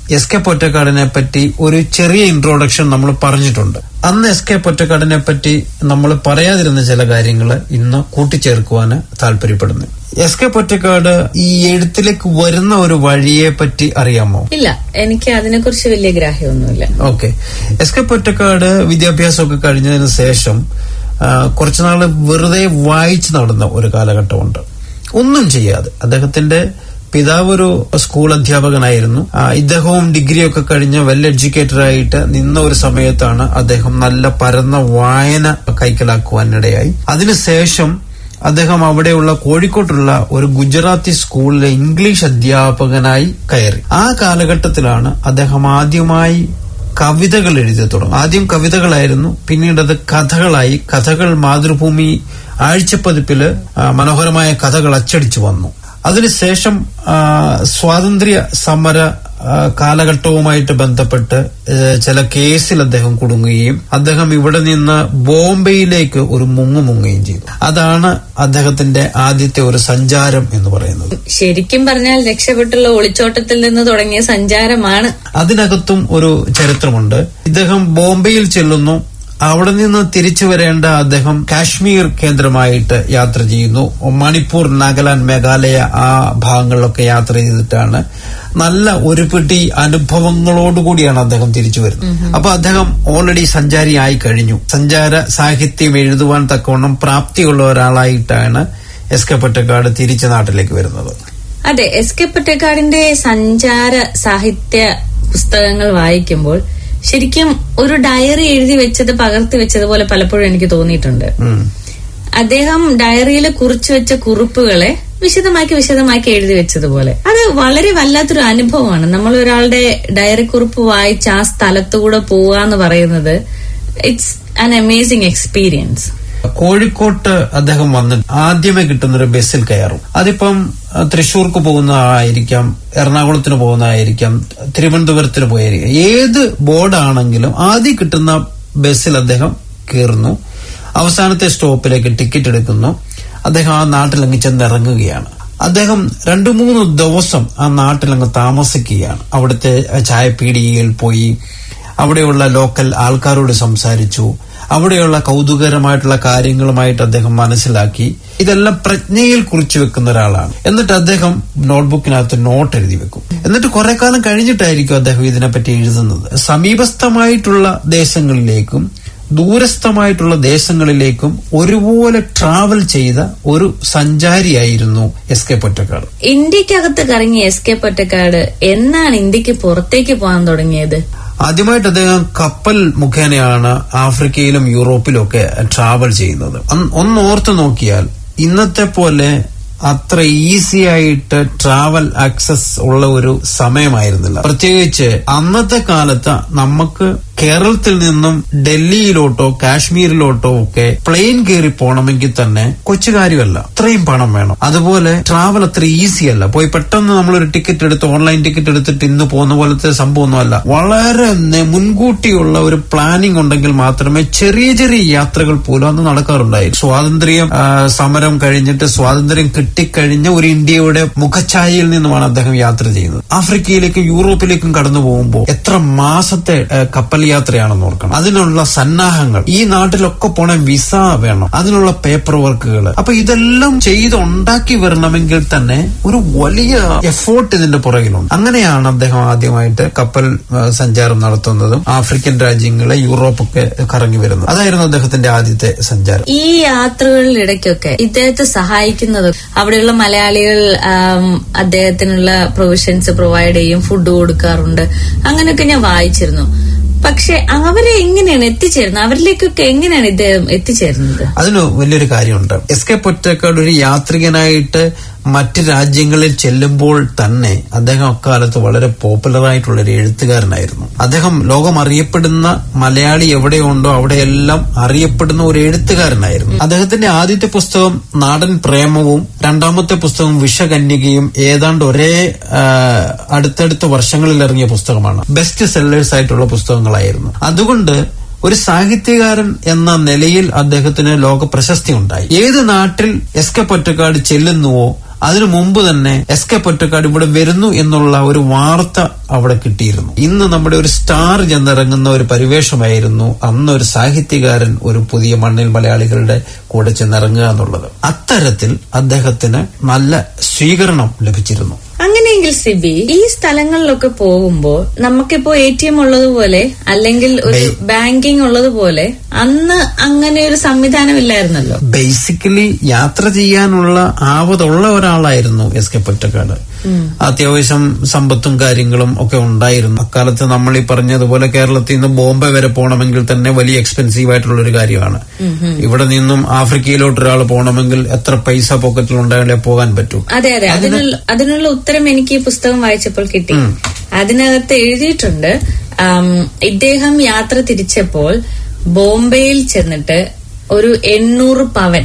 Speaker 7: എസ് കെ പൊറ്റക്കാടിനെ പറ്റി ഒരു ചെറിയ ഇൻട്രോഡക്ഷൻ നമ്മൾ പറഞ്ഞിട്ടുണ്ട്. അന്ന് എസ് കെ പൊറ്റക്കാടിനെ പറ്റി നമ്മൾ പറയാതിരുന്ന ചില കാര്യങ്ങൾ ഇന്ന് കൂട്ടിച്ചേർക്കുവാൻ താല്പര്യപ്പെടുന്നു. എസ് കെ പൊറ്റക്കാട് ഈ എഴുത്തിലേക്ക് വരുന്ന ഒരു വഴിയെ പറ്റി അറിയാമോ?
Speaker 8: ഇല്ല, എനിക്ക് അതിനെക്കുറിച്ച് വലിയ ഗ്രാഹ്യമൊന്നുമില്ല. ഓക്കെ.
Speaker 7: എസ് കെ പൊറ്റക്കാട് വിദ്യാഭ്യാസമൊക്കെ കഴിഞ്ഞതിന് ശേഷം കുറച്ചുനാള് വെറുതെ വായിച്ചു നടന്ന ഒരു കാലഘട്ടമുണ്ട്, ഒന്നും ചെയ്യാതെ. അദ്ദേഹത്തിന്റെ പിതാവ് ഒരു സ്കൂൾ അധ്യാപകനായിരുന്നു. ഇദ്ദേഹവും ഡിഗ്രിയൊക്കെ കഴിഞ്ഞ് വെൽ എഡ്യൂക്കേറ്റഡ് ആയിട്ട് നിന്ന ഒരു സമയത്താണ് അദ്ദേഹം നല്ല പരന്ന വായന കൈക്കലാക്കുവാനിടയായി. അതിനുശേഷം അദ്ദേഹം അവിടെയുള്ള കോഴിക്കോട്ടുള്ള ഒരു ഗുജറാത്തി സ്കൂളിലെ ഇംഗ്ലീഷ് അധ്യാപകനായി കയറി. ആ കാലഘട്ടത്തിലാണ് അദ്ദേഹം ആദ്യമായി കവിതകൾ എഴുതി തുടങ്ങും. ആദ്യം കവിതകളായിരുന്നു, പിന്നീട് അത് കഥകളായി. കഥകൾ മാതൃഭൂമി ആഴ്ചപ്പതിപ്പില് മനോഹരമായ കഥകൾ അച്ചടിച്ചു വന്നു. അതിനുശേഷം സ്വാതന്ത്ര്യ സമര കാലഘട്ടവുമായിട്ട് ബന്ധപ്പെട്ട് ചില കേസിൽ അദ്ദേഹം കുടുങ്ങുകയും അദ്ദേഹം ഇവിടെ നിന്ന് ബോംബെയിലേക്ക് ഒരു മുങ്ങു മുങ്ങുകയും ചെയ്തു. അതാണ് അദ്ദേഹത്തിന്റെ ആദ്യത്തെ ഒരു സഞ്ചാരം എന്ന് പറയുന്നത്.
Speaker 8: ശരിക്കും പറഞ്ഞാൽ രക്ഷപ്പെട്ടുള്ള ഒളിച്ചോട്ടത്തിൽ നിന്ന് തുടങ്ങിയ സഞ്ചാരമാണ്.
Speaker 7: അതിനകത്തും ഒരു ചരിത്രമുണ്ട്. ഇദ്ദേഹം ബോംബെയിൽ ചെല്ലുന്നു. അവിടെ നിന്ന് തിരിച്ചു വരേണ്ട അദ്ദേഹം കാശ്മീർ കേന്ദ്രമായിട്ട് യാത്ര ചെയ്യുന്നു. മണിപ്പൂർ, നാഗാലാൻഡ്, മേഘാലയ ആ ഭാഗങ്ങളിലൊക്കെ യാത്ര ചെയ്തിട്ടാണ് നല്ല ഒരു പിടി അനുഭവങ്ങളോടുകൂടിയാണ് അദ്ദേഹം തിരിച്ചു വരുന്നത്. അപ്പൊ അദ്ദേഹം ഓൾറെഡി സഞ്ചാരി ആയി കഴിഞ്ഞു. സഞ്ചാര സാഹിത്യം എഴുതുവാൻ തക്കവണ്ണം പ്രാപ്തിയുള്ള ഒരാളായിട്ടാണ് എസ് കെ പൊറ്റക്കാട് തിരിച്ചു നാട്ടിലേക്ക് വരുന്നത്.
Speaker 8: അതെ, എസ് കെ പൊറ്റക്കാടിന്റെ സഞ്ചാര സാഹിത്യ പുസ്തകങ്ങൾ വായിക്കുമ്പോൾ ശരിക്കും ഒരു ഡയറി എഴുതി വെച്ചത് പകർത്തി വെച്ചതുപോലെ പലപ്പോഴും എനിക്ക് തോന്നിയിട്ടുണ്ട്. അദ്ദേഹം ഡയറിയിൽ കുറിച്ചു വെച്ച കുറിപ്പുകളെ വിശദമാക്കി വിശദമാക്കി എഴുതി വെച്ചതുപോലെ. അത് വളരെ വല്ലാത്തൊരു അനുഭവമാണ്. നമ്മൾ ഒരാളുടെ ഡയറി കുറിപ്പ് വായിച്ച് ആ സ്ഥലത്തുകൂടെ പോവുക എന്ന് പറയുന്നത് ഇറ്റ്സ് ആൻ അമേസിംഗ് എക്സ്പീരിയൻസ്.
Speaker 7: കോഴിക്കോട്ട് അദ്ദേഹം വന്നിട്ട് ആദ്യമേ കിട്ടുന്നൊരു ബസ്സിൽ കയറും. അതിപ്പം തൃശ്ശൂർക്ക് പോകുന്നതായിരിക്കാം, എറണാകുളത്തിന് പോകുന്നതായിരിക്കാം, തിരുവനന്തപുരത്തിന് പോയിരിക്കാം. ഏത് ബോർഡാണെങ്കിലും ആദ്യം കിട്ടുന്ന ബസ്സിൽ അദ്ദേഹം കയറുന്നു. അവസാനത്തെ സ്റ്റോപ്പിലേക്ക് ടിക്കറ്റ് എടുക്കുന്നു. അദ്ദേഹം ആ നാട്ടിലങ്ങ് ചെന്നിറങ്ങുകയാണ്. അദ്ദേഹം രണ്ടു മൂന്ന് ദിവസം ആ നാട്ടിലങ്ങ് താമസിക്കുകയാണ്. അവിടുത്തെ ചായപ്പീടികയിൽ പോയി അവിടെയുള്ള ലോക്കൽ ആൾക്കാരോട് സംസാരിച്ചു. അവിടെയുള്ള കൗതുകരമായിട്ടുള്ള കാര്യങ്ങളുമായിട്ട് അദ്ദേഹം മനസ്സിലാക്കി. ഇതെല്ലാം പ്രജ്ഞയിൽ കുറിച്ചു വെക്കുന്ന ഒരാളാണ്. എന്നിട്ട് അദ്ദേഹം നോട്ട്ബുക്കിനകത്ത് നോട്ട് എഴുതി വെക്കും. എന്നിട്ട് കുറെ കാലം കഴിഞ്ഞിട്ടായിരിക്കും അദ്ദേഹം ഇതിനെപ്പറ്റി എഴുതുന്നത്. സമീപസ്ഥമായിട്ടുള്ള ദേശങ്ങളിലേക്കും ദൂരസ്ഥമായിട്ടുള്ള ദേശങ്ങളിലേക്കും ഒരുപോലെ ട്രാവൽ ചെയ്ത ഒരു സഞ്ചാരിയായിരുന്നു എസ് കെ പൊറ്റക്കാട്.
Speaker 8: ഇന്ത്യക്കകത്ത് കറങ്ങിയ എസ് കെ പൊറ്റക്കാട് എന്നാണ് ഇന്ത്യക്ക് പുറത്തേക്ക് പോകാൻ തുടങ്ങിയത്?
Speaker 7: ആദ്യമായിട്ട് അദ്ദേഹം കപ്പൽ മുഖേനയാണ് ആഫ്രിക്കയിലും യൂറോപ്പിലും ഒക്കെ ട്രാവൽ ചെയ്യുന്നത്. ഒന്ന് ഓർത്ത് നോക്കിയാൽ ഇന്നത്തെ പോലെ അത്ര ഈസി ആയിട്ട് ട്രാവൽ ആക്സസ് ഉള്ള ഒരു സമയമായിരുന്നില്ല. പ്രത്യേകിച്ച് അന്നത്തെ കാലത്ത് നമുക്ക് കേരളത്തിൽ നിന്നും ഡൽഹിയിലോട്ടോ കാശ്മീരിലോട്ടോ ഒക്കെ പ്ലെയിൻ കയറി പോകണമെങ്കിൽ തന്നെ കൊച്ചു കാര്യമല്ല, അത്രയും പണം വേണം. അതുപോലെ ട്രാവൽ അത്ര ഈസി അല്ല. പോയി പെട്ടെന്ന് നമ്മളൊരു ടിക്കറ്റ് എടുത്ത് ഓൺലൈൻ ടിക്കറ്റ് എടുത്തിട്ട് ഇന്ന് പോകുന്ന പോലത്തെ സംഭവമൊന്നുമല്ല. വളരെ മുൻകൂട്ടിയുള്ള ഒരു പ്ലാനിംഗ് ഉണ്ടെങ്കിൽ മാത്രമേ ചെറിയ ചെറിയ യാത്രകൾ പോലും അന്ന് നടക്കാറുണ്ടായിരുന്നു. സ്വാതന്ത്ര്യം സമരം കഴിഞ്ഞിട്ട് സ്വാതന്ത്ര്യം കിട്ടിക്കഴിഞ്ഞ ഒരു ഇന്ത്യയുടെ മുഖഛായയിൽ നിന്നുമാണ് അദ്ദേഹം യാത്ര ചെയ്യുന്നത്. ആഫ്രിക്കയിലേക്കും യൂറോപ്പിലേക്കും കടന്നു പോകുമ്പോൾ എത്ര മാസത്തെ കപ്പൽ യാത്രയാണെന്ന് ഓർക്കണം. അതിനുള്ള സന്നാഹങ്ങൾ, ഈ നാട്ടിലൊക്കെ പോണ വിസ വേണം, അതിനുള്ള പേപ്പർ വർക്കുകൾ. അപ്പൊ ഇതെല്ലാം ചെയ്തുണ്ടാക്കി വരണമെങ്കിൽ തന്നെ ഒരു വലിയ എഫോർട്ട് ഇതിന്റെ പുറകിലുണ്ട്. അങ്ങനെയാണ് അദ്ദേഹം ആദ്യമായിട്ട് കപ്പൽ സഞ്ചാരം നടത്തുന്നതും ആഫ്രിക്കൻ രാജ്യങ്ങളെ യൂറോപ്പൊക്കെ കറങ്ങി വരുന്നത്. അതായിരുന്നു അദ്ദേഹത്തിന്റെ ആദ്യത്തെ സഞ്ചാരം.
Speaker 8: ഈ യാത്രകളിലിടയ്ക്കൊക്കെ ഇദ്ദേഹത്തെ സഹായിക്കുന്നത് അവിടെയുള്ള മലയാളികൾ അദ്ദേഹത്തിനുള്ള പ്രൊവിഷൻസ് പ്രൊവൈഡ് ചെയ്യും, ഫുഡ് കൊടുക്കാറുണ്ട്. അങ്ങനെയൊക്കെ ഞാൻ വായിച്ചിരുന്നു. പക്ഷെ അവരെ എങ്ങനെയാണ് എത്തിച്ചേരുന്നത്? അവരിലേക്കൊക്കെ എങ്ങനെയാണ് ഇദ്ദേഹം എത്തിച്ചേരുന്നത്?
Speaker 7: അതിന് വലിയൊരു കാര്യമുണ്ട്. എസ് കെ പൊറ്റക്കാട് ഒരു യാത്രികനായിട്ട് മറ്റ് രാജ്യങ്ങളിൽ ചെല്ലുമ്പോൾ തന്നെ അദ്ദേഹം അക്കാലത്ത് വളരെ പോപ്പുലർ ആയിട്ടുള്ള ഒരു എഴുത്തുകാരനായിരുന്നു. അദ്ദേഹം ലോകം അറിയപ്പെടുന്ന മലയാളി എവിടെയുണ്ടോ അവിടെയെല്ലാം അറിയപ്പെടുന്ന ഒരു എഴുത്തുകാരനായിരുന്നു. അദ്ദേഹത്തിന്റെ ആദ്യത്തെ പുസ്തകം നാടൻ പ്രേമവും രണ്ടാമത്തെ പുസ്തകം വിഷകന്യകയും ഏതാണ്ട് ഒരേ അടുത്തടുത്ത വർഷങ്ങളിൽ ഇറങ്ങിയ പുസ്തകമാണ്. ബെസ്റ്റ് സെല്ലേഴ്സ് ആയിട്ടുള്ള പുസ്തകങ്ങളായിരുന്നു. അതുകൊണ്ട് ഒരു സാഹിത്യകാരൻ എന്ന നിലയിൽ അദ്ദേഹത്തിന് ലോക പ്രശസ്തി ഉണ്ടായി. ഏത് നാട്ടിൽ എസ് കെ പൊറ്റക്കാട് ചെല്ലുന്നുവോ അതിനു മുമ്പ് തന്നെ എസ് കെ പൊറ്റക്കാട് ഇവിടെ വരുന്നു എന്നുള്ള ഒരു വാർത്ത അവിടെ കിട്ടിയിരുന്നു. ഇന്ന് നമ്മുടെ ഒരു സ്റ്റാർ ചെന്നിറങ്ങുന്ന ഒരു പരിവേഷമായിരുന്നു അന്ന് ഒരു സാഹിത്യകാരൻ ഒരു പുതിയ മണ്ണിൽ മലയാളികളുടെ കൂടെ ചെന്നിറങ്ങുക എന്നുള്ളത്. അത്തരത്തിൽ അദ്ദേഹത്തിന് നല്ല സ്വീകരണം ലഭിച്ചിരുന്നു.
Speaker 8: അങ്ങനെയെങ്കിൽ സിബി, ഈ സ്ഥലങ്ങളിലൊക്കെ പോകുമ്പോ നമുക്കിപ്പോ എ ടി എം ഉള്ളതുപോലെ അല്ലെങ്കിൽ ഒരു ബാങ്കിങ് ഉള്ളതുപോലെ അന്ന് അങ്ങനെ ഒരു സംവിധാനം ഇല്ലായിരുന്നല്ലോ.
Speaker 7: ബേസിക്കലി യാത്ര ചെയ്യാനുള്ള ആവതുള്ള ഒരാളായിരുന്നു എസ് കെ പൊറ്റക്കാട്. അത്യാവശ്യം സമ്പത്തും കാര്യങ്ങളും ഒക്കെ ഉണ്ടായിരുന്നു. അക്കാലത്ത് നമ്മൾ ഈ പറഞ്ഞതുപോലെ കേരളത്തിൽ നിന്ന് ബോംബെ വരെ പോകണമെങ്കിൽ തന്നെ വലിയ എക്സ്പെൻസീവ് ആയിട്ടുള്ള ഒരു കാര്യമാണ്. ഇവിടെ നിന്നും ആഫ്രിക്കയിലോട്ട് ഒരാൾ പോകണമെങ്കിൽ എത്ര പൈസ പോക്കറ്റിൽ ഉണ്ടായാലേ പോകാൻ പറ്റൂ.
Speaker 8: അതെ അതെ അതിനുള്ള അതിനുള്ള ഉത്തരം എനിക്ക് ഈ പുസ്തകം വായിച്ചപ്പോൾ കിട്ടി. അതിനകത്ത് എഴുതിയിട്ടുണ്ട്, ഇദ്ദേഹം യാത്ര തിരിച്ചപ്പോൾ ബോംബെയിൽ ചെന്നിട്ട് ഒരു എണ്ണൂറ് പവൻ,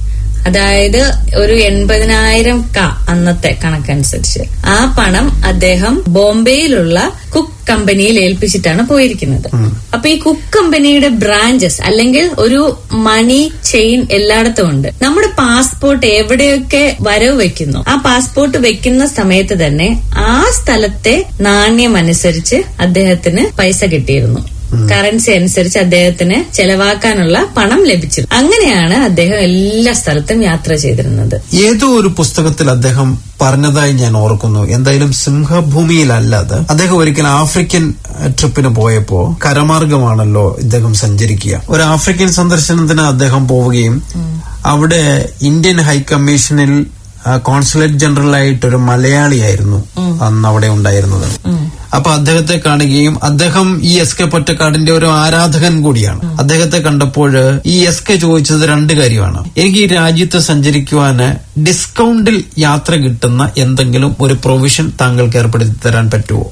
Speaker 8: അതായത് ഒരു എൺപതിനായിരം ക അന്നത്തെ കണക്കനുസരിച്ച് ആ പണം അദ്ദേഹം ബോംബെയിലുള്ള കുക്ക് കമ്പനിയിൽ ഏൽപ്പിച്ചിട്ടാണ് പോയിരിക്കുന്നത്. അപ്പൊ ഈ കുക്ക് കമ്പനിയുടെ ബ്രാഞ്ചസ് അല്ലെങ്കിൽ ഒരു മണി ചെയിൻ എല്ലായിടത്തും ഉണ്ട്. നമ്മുടെ പാസ്പോർട്ട് എവിടെയൊക്കെ വരവ് വെക്കുന്നു, ആ പാസ്പോർട്ട് വെക്കുന്ന സമയത്ത് തന്നെ ആ സ്ഥലത്തെ നാണ്യം അനുസരിച്ച് അദ്ദേഹത്തിന് പൈസ കിട്ടിയിരുന്നു. കറൻസി അനുസരിച്ച് അദ്ദേഹത്തിന് ചെലവാക്കാനുള്ള പണം ലഭിച്ചു. അങ്ങനെയാണ് അദ്ദേഹം എല്ലാ സ്ഥലത്തും യാത്ര ചെയ്തിരുന്നത്.
Speaker 7: ഏതോ ഒരു പുസ്തകത്തിൽ അദ്ദേഹം പറഞ്ഞതായി ഞാൻ ഓർക്കുന്നു. എന്തായാലും സിംഹഭൂമിയിലല്ലാതെ അദ്ദേഹം ഒരിക്കൽ ആഫ്രിക്കൻ ട്രിപ്പിന് പോയപ്പോ കരമാർഗമാണല്ലോ ഇദ്ദേഹം സഞ്ചരിക്കുക. ഒരു ആഫ്രിക്കൻ സന്ദർശനത്തിന് അദ്ദേഹം പോവുകയും അവിടെ ഇന്ത്യൻ ഹൈക്കമ്മീഷനിൽ കോൺസുലേറ്റ് ജനറൽ ആയിട്ടൊരു മലയാളിയായിരുന്നു അന്ന് അവിടെ ഉണ്ടായിരുന്നത്. അപ്പൊ അദ്ദേഹത്തെ കാണുകയും അദ്ദേഹം ഈ എസ് കെ പൊറ്റക്കാടിന്റെ ഒരു ആരാധകൻ കൂടിയാണ്. അദ്ദേഹത്തെ കണ്ടപ്പോൾ ഈ എസ് കെ ചോദിച്ചത് രണ്ട് കാര്യമാണ്. എനിക്ക് ഈ രാജ്യത്ത് സഞ്ചരിക്കുവാന് ഡിസ്കൗണ്ടിൽ യാത്ര കിട്ടുന്ന എന്തെങ്കിലും ഒരു പ്രൊവിഷൻ താങ്കൾക്ക് ഏർപ്പെടുത്തി തരാൻ പറ്റുമോ?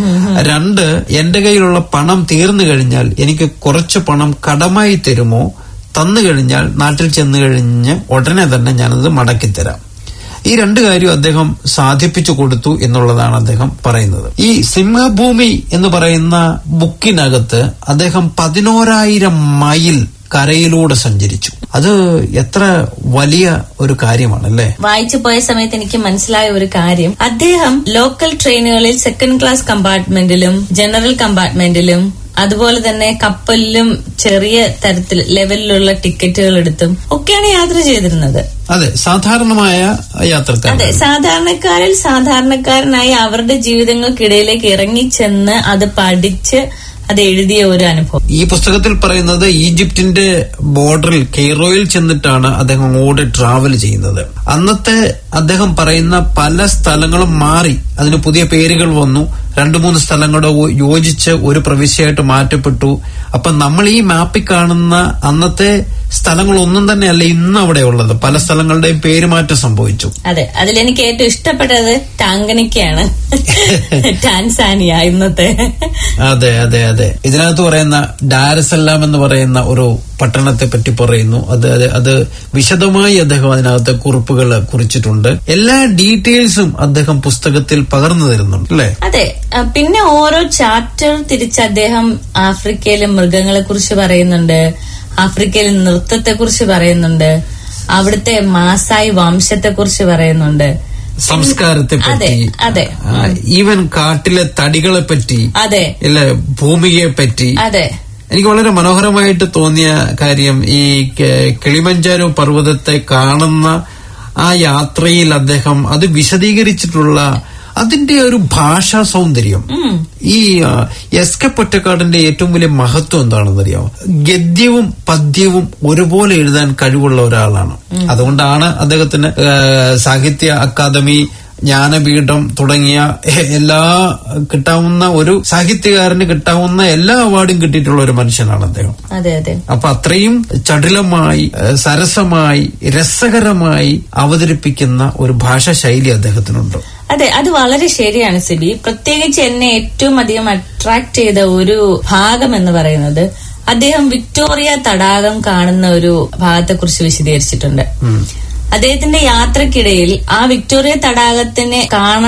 Speaker 7: രണ്ട്, എന്റെ കയ്യിലുള്ള പണം തീർന്നു കഴിഞ്ഞാൽ എനിക്ക് കുറച്ച് പണം കടമായി തരുമോ? തന്നു കഴിഞ്ഞാൽ നാട്ടിൽ ചെന്നു കഴിഞ്ഞ് ഉടനെ തന്നെ ഞാനത് മടക്കിത്തരാം. ഈ രണ്ട് കാര്യം അദ്ദേഹം സാധിപ്പിച്ചു കൊടുത്തു എന്നുള്ളതാണ് അദ്ദേഹം പറയുന്നത്. ഈ സിംഹഭൂമി എന്ന് പറയുന്ന ബുക്കിനകത്ത് അദ്ദേഹം പതിനോരായിരം മൈൽ കരയിലൂടെ സഞ്ചരിച്ചു. അത് എത്ര വലിയ ഒരു കാര്യമാണല്ലേ.
Speaker 8: വായിച്ചു പോയ സമയത്ത് എനിക്ക് മനസ്സിലായ ഒരു കാര്യം, അദ്ദേഹം ലോക്കൽ ട്രെയിനുകളിൽ സെക്കൻഡ് ക്ലാസ് കമ്പാർട്ട്മെന്റിലും ജനറൽ കമ്പാർട്ട്മെന്റിലും അതുപോലെ തന്നെ കപ്പലിലും ചെറിയ തരത്തിൽ ലെവലിലുള്ള ടിക്കറ്റുകൾ എടുത്തും ഒക്കെയാണ് യാത്ര ചെയ്തിരുന്നത്.
Speaker 7: അതെ, സാധാരണമായ യാത്രക്കാർ.
Speaker 8: അതെ, സാധാരണക്കാരിൽ സാധാരണക്കാരനായി അവരുടെ ജീവിതങ്ങൾക്കിടയിലേക്ക് ഇറങ്ങിച്ചെന്ന് അത് പഠിച്ച് അത് എഴുതിയ ഒരു അനുഭവം.
Speaker 7: ഈ പുസ്തകത്തിൽ പറയുന്നത് ഈജിപ്തിന്റെ ബോർഡറിൽ കെയ്റോയിൽ ചെന്നിട്ടാണ് അദ്ദേഹം അങ്ങോട്ട് ട്രാവൽ ചെയ്യുന്നത്. അന്നത്തെ അദ്ദേഹം പറയുന്ന പല സ്ഥലങ്ങളും മാറി അതിന് പുതിയ പേരുകൾ വന്നു. രണ്ടു മൂന്ന് സ്ഥലങ്ങളുടെ യോജിച്ച് ഒരു പ്രവിശ്യയായിട്ട് മാറ്റപ്പെട്ടു. അപ്പൊ നമ്മൾ ഈ മാപ്പിൽ കാണുന്ന അന്നത്തെ സ്ഥലങ്ങളൊന്നും തന്നെയല്ല ഇന്ന് അവിടെ ഉള്ളത്. പല സ്ഥലങ്ങളുടെയും പേരുമാറ്റം സംഭവിച്ചു.
Speaker 8: അതെ, അതിലെനിക്ക് ഏറ്റവും ഇഷ്ടപ്പെട്ടത് ടാങ്കനിക്കയാണ്, ടാൻസാനിയ ഇന്നത്തെ.
Speaker 7: അതെ അതെ അതെ ഇതിനകത്ത് പറയുന്ന ഡാരസല്ലാം എന്ന് പറയുന്ന ഒരു പട്ടണത്തെ പറ്റി പറയുന്നു. അത് അത് വിശദമായി അദ്ദേഹം അതിനകത്ത് കുറിപ്പുകൾ കുറിച്ചിട്ടുണ്ട്. എല്ലാ ഡീറ്റെയിൽസും അദ്ദേഹം പുസ്തകത്തിൽ പകർന്നു തരുന്നുണ്ട് അല്ലേ?
Speaker 8: അതെ, പിന്നെ ഓരോ ചാപ്റ്റർ തിരിച്ച് അദ്ദേഹം ആഫ്രിക്കയിലെ മൃഗങ്ങളെ കുറിച്ച് പറയുന്നുണ്ട്, ആഫ്രിക്കയിലെ നൃത്തത്തെ കുറിച്ച് പറയുന്നുണ്ട്, അവിടുത്തെ മാസായി വംശത്തെ കുറിച്ച് പറയുന്നുണ്ട്,
Speaker 7: സംസ്കാരത്തെ പറ്റി,
Speaker 8: അതെ,
Speaker 7: ഈവൻ കാട്ടിലെ തടികളെ പറ്റി,
Speaker 8: അതെ,
Speaker 7: ഇല്ല ഭൂമിയെ പറ്റി.
Speaker 8: അതെ,
Speaker 7: എനിക്ക് വളരെ മനോഹരമായിട്ട് തോന്നിയ കാര്യം ഈ കിളിമഞ്ചാരോ പർവ്വതത്തെ കാണുന്ന ആ യാത്രയിൽ അദ്ദേഹം അത് വിശദീകരിച്ചിട്ടുള്ള അതിന്റെ ഒരു ഭാഷാ സൗന്ദര്യം. ഈ എസ് കെ പൊറ്റക്കാടിന്റെ ഏറ്റവും വലിയ മഹത്വം എന്താണെന്നറിയാമോ? ഗദ്യവും പദ്യവും ഒരുപോലെ എഴുതാൻ കഴിവുള്ള ഒരാളാണ്. അതുകൊണ്ടാണ് അദ്ദേഹത്തിന് സാഹിത്യ അക്കാദമി, ജ്ഞാനപീഠം തുടങ്ങിയ എല്ലാ കിട്ടാവുന്ന ഒരു സാഹിത്യകാരന് കിട്ടാവുന്ന എല്ലാ അവാർഡും കിട്ടിയിട്ടുള്ള ഒരു മനുഷ്യനാണ് അദ്ദേഹം.
Speaker 8: അതെ അതെ
Speaker 7: അപ്പൊ അത്രയും ചടുലമായി, സരസമായി, രസകരമായി അവതരിപ്പിക്കുന്ന ഒരു ഭാഷാ ശൈലി അദ്ദേഹത്തിനുണ്ട്.
Speaker 8: അതെ, അത് വളരെ ശരിയാണ് സിബി. പ്രത്യേകിച്ച് എന്നെ ഏറ്റവും അധികം അട്രാക്ട് ചെയ്ത ഒരു ഭാഗം എന്ന് പറയുന്നത് അദ്ദേഹം വിക്ടോറിയ തടാകം കാണുന്ന ഒരു ഭാഗത്തെ കുറിച്ച് വിശദീകരിച്ചിട്ടുണ്ട്. അദ്ദേഹത്തിന്റെ യാത്രക്കിടയിൽ ആ വിക്ടോറിയ തടാകത്തിനെ കാണണം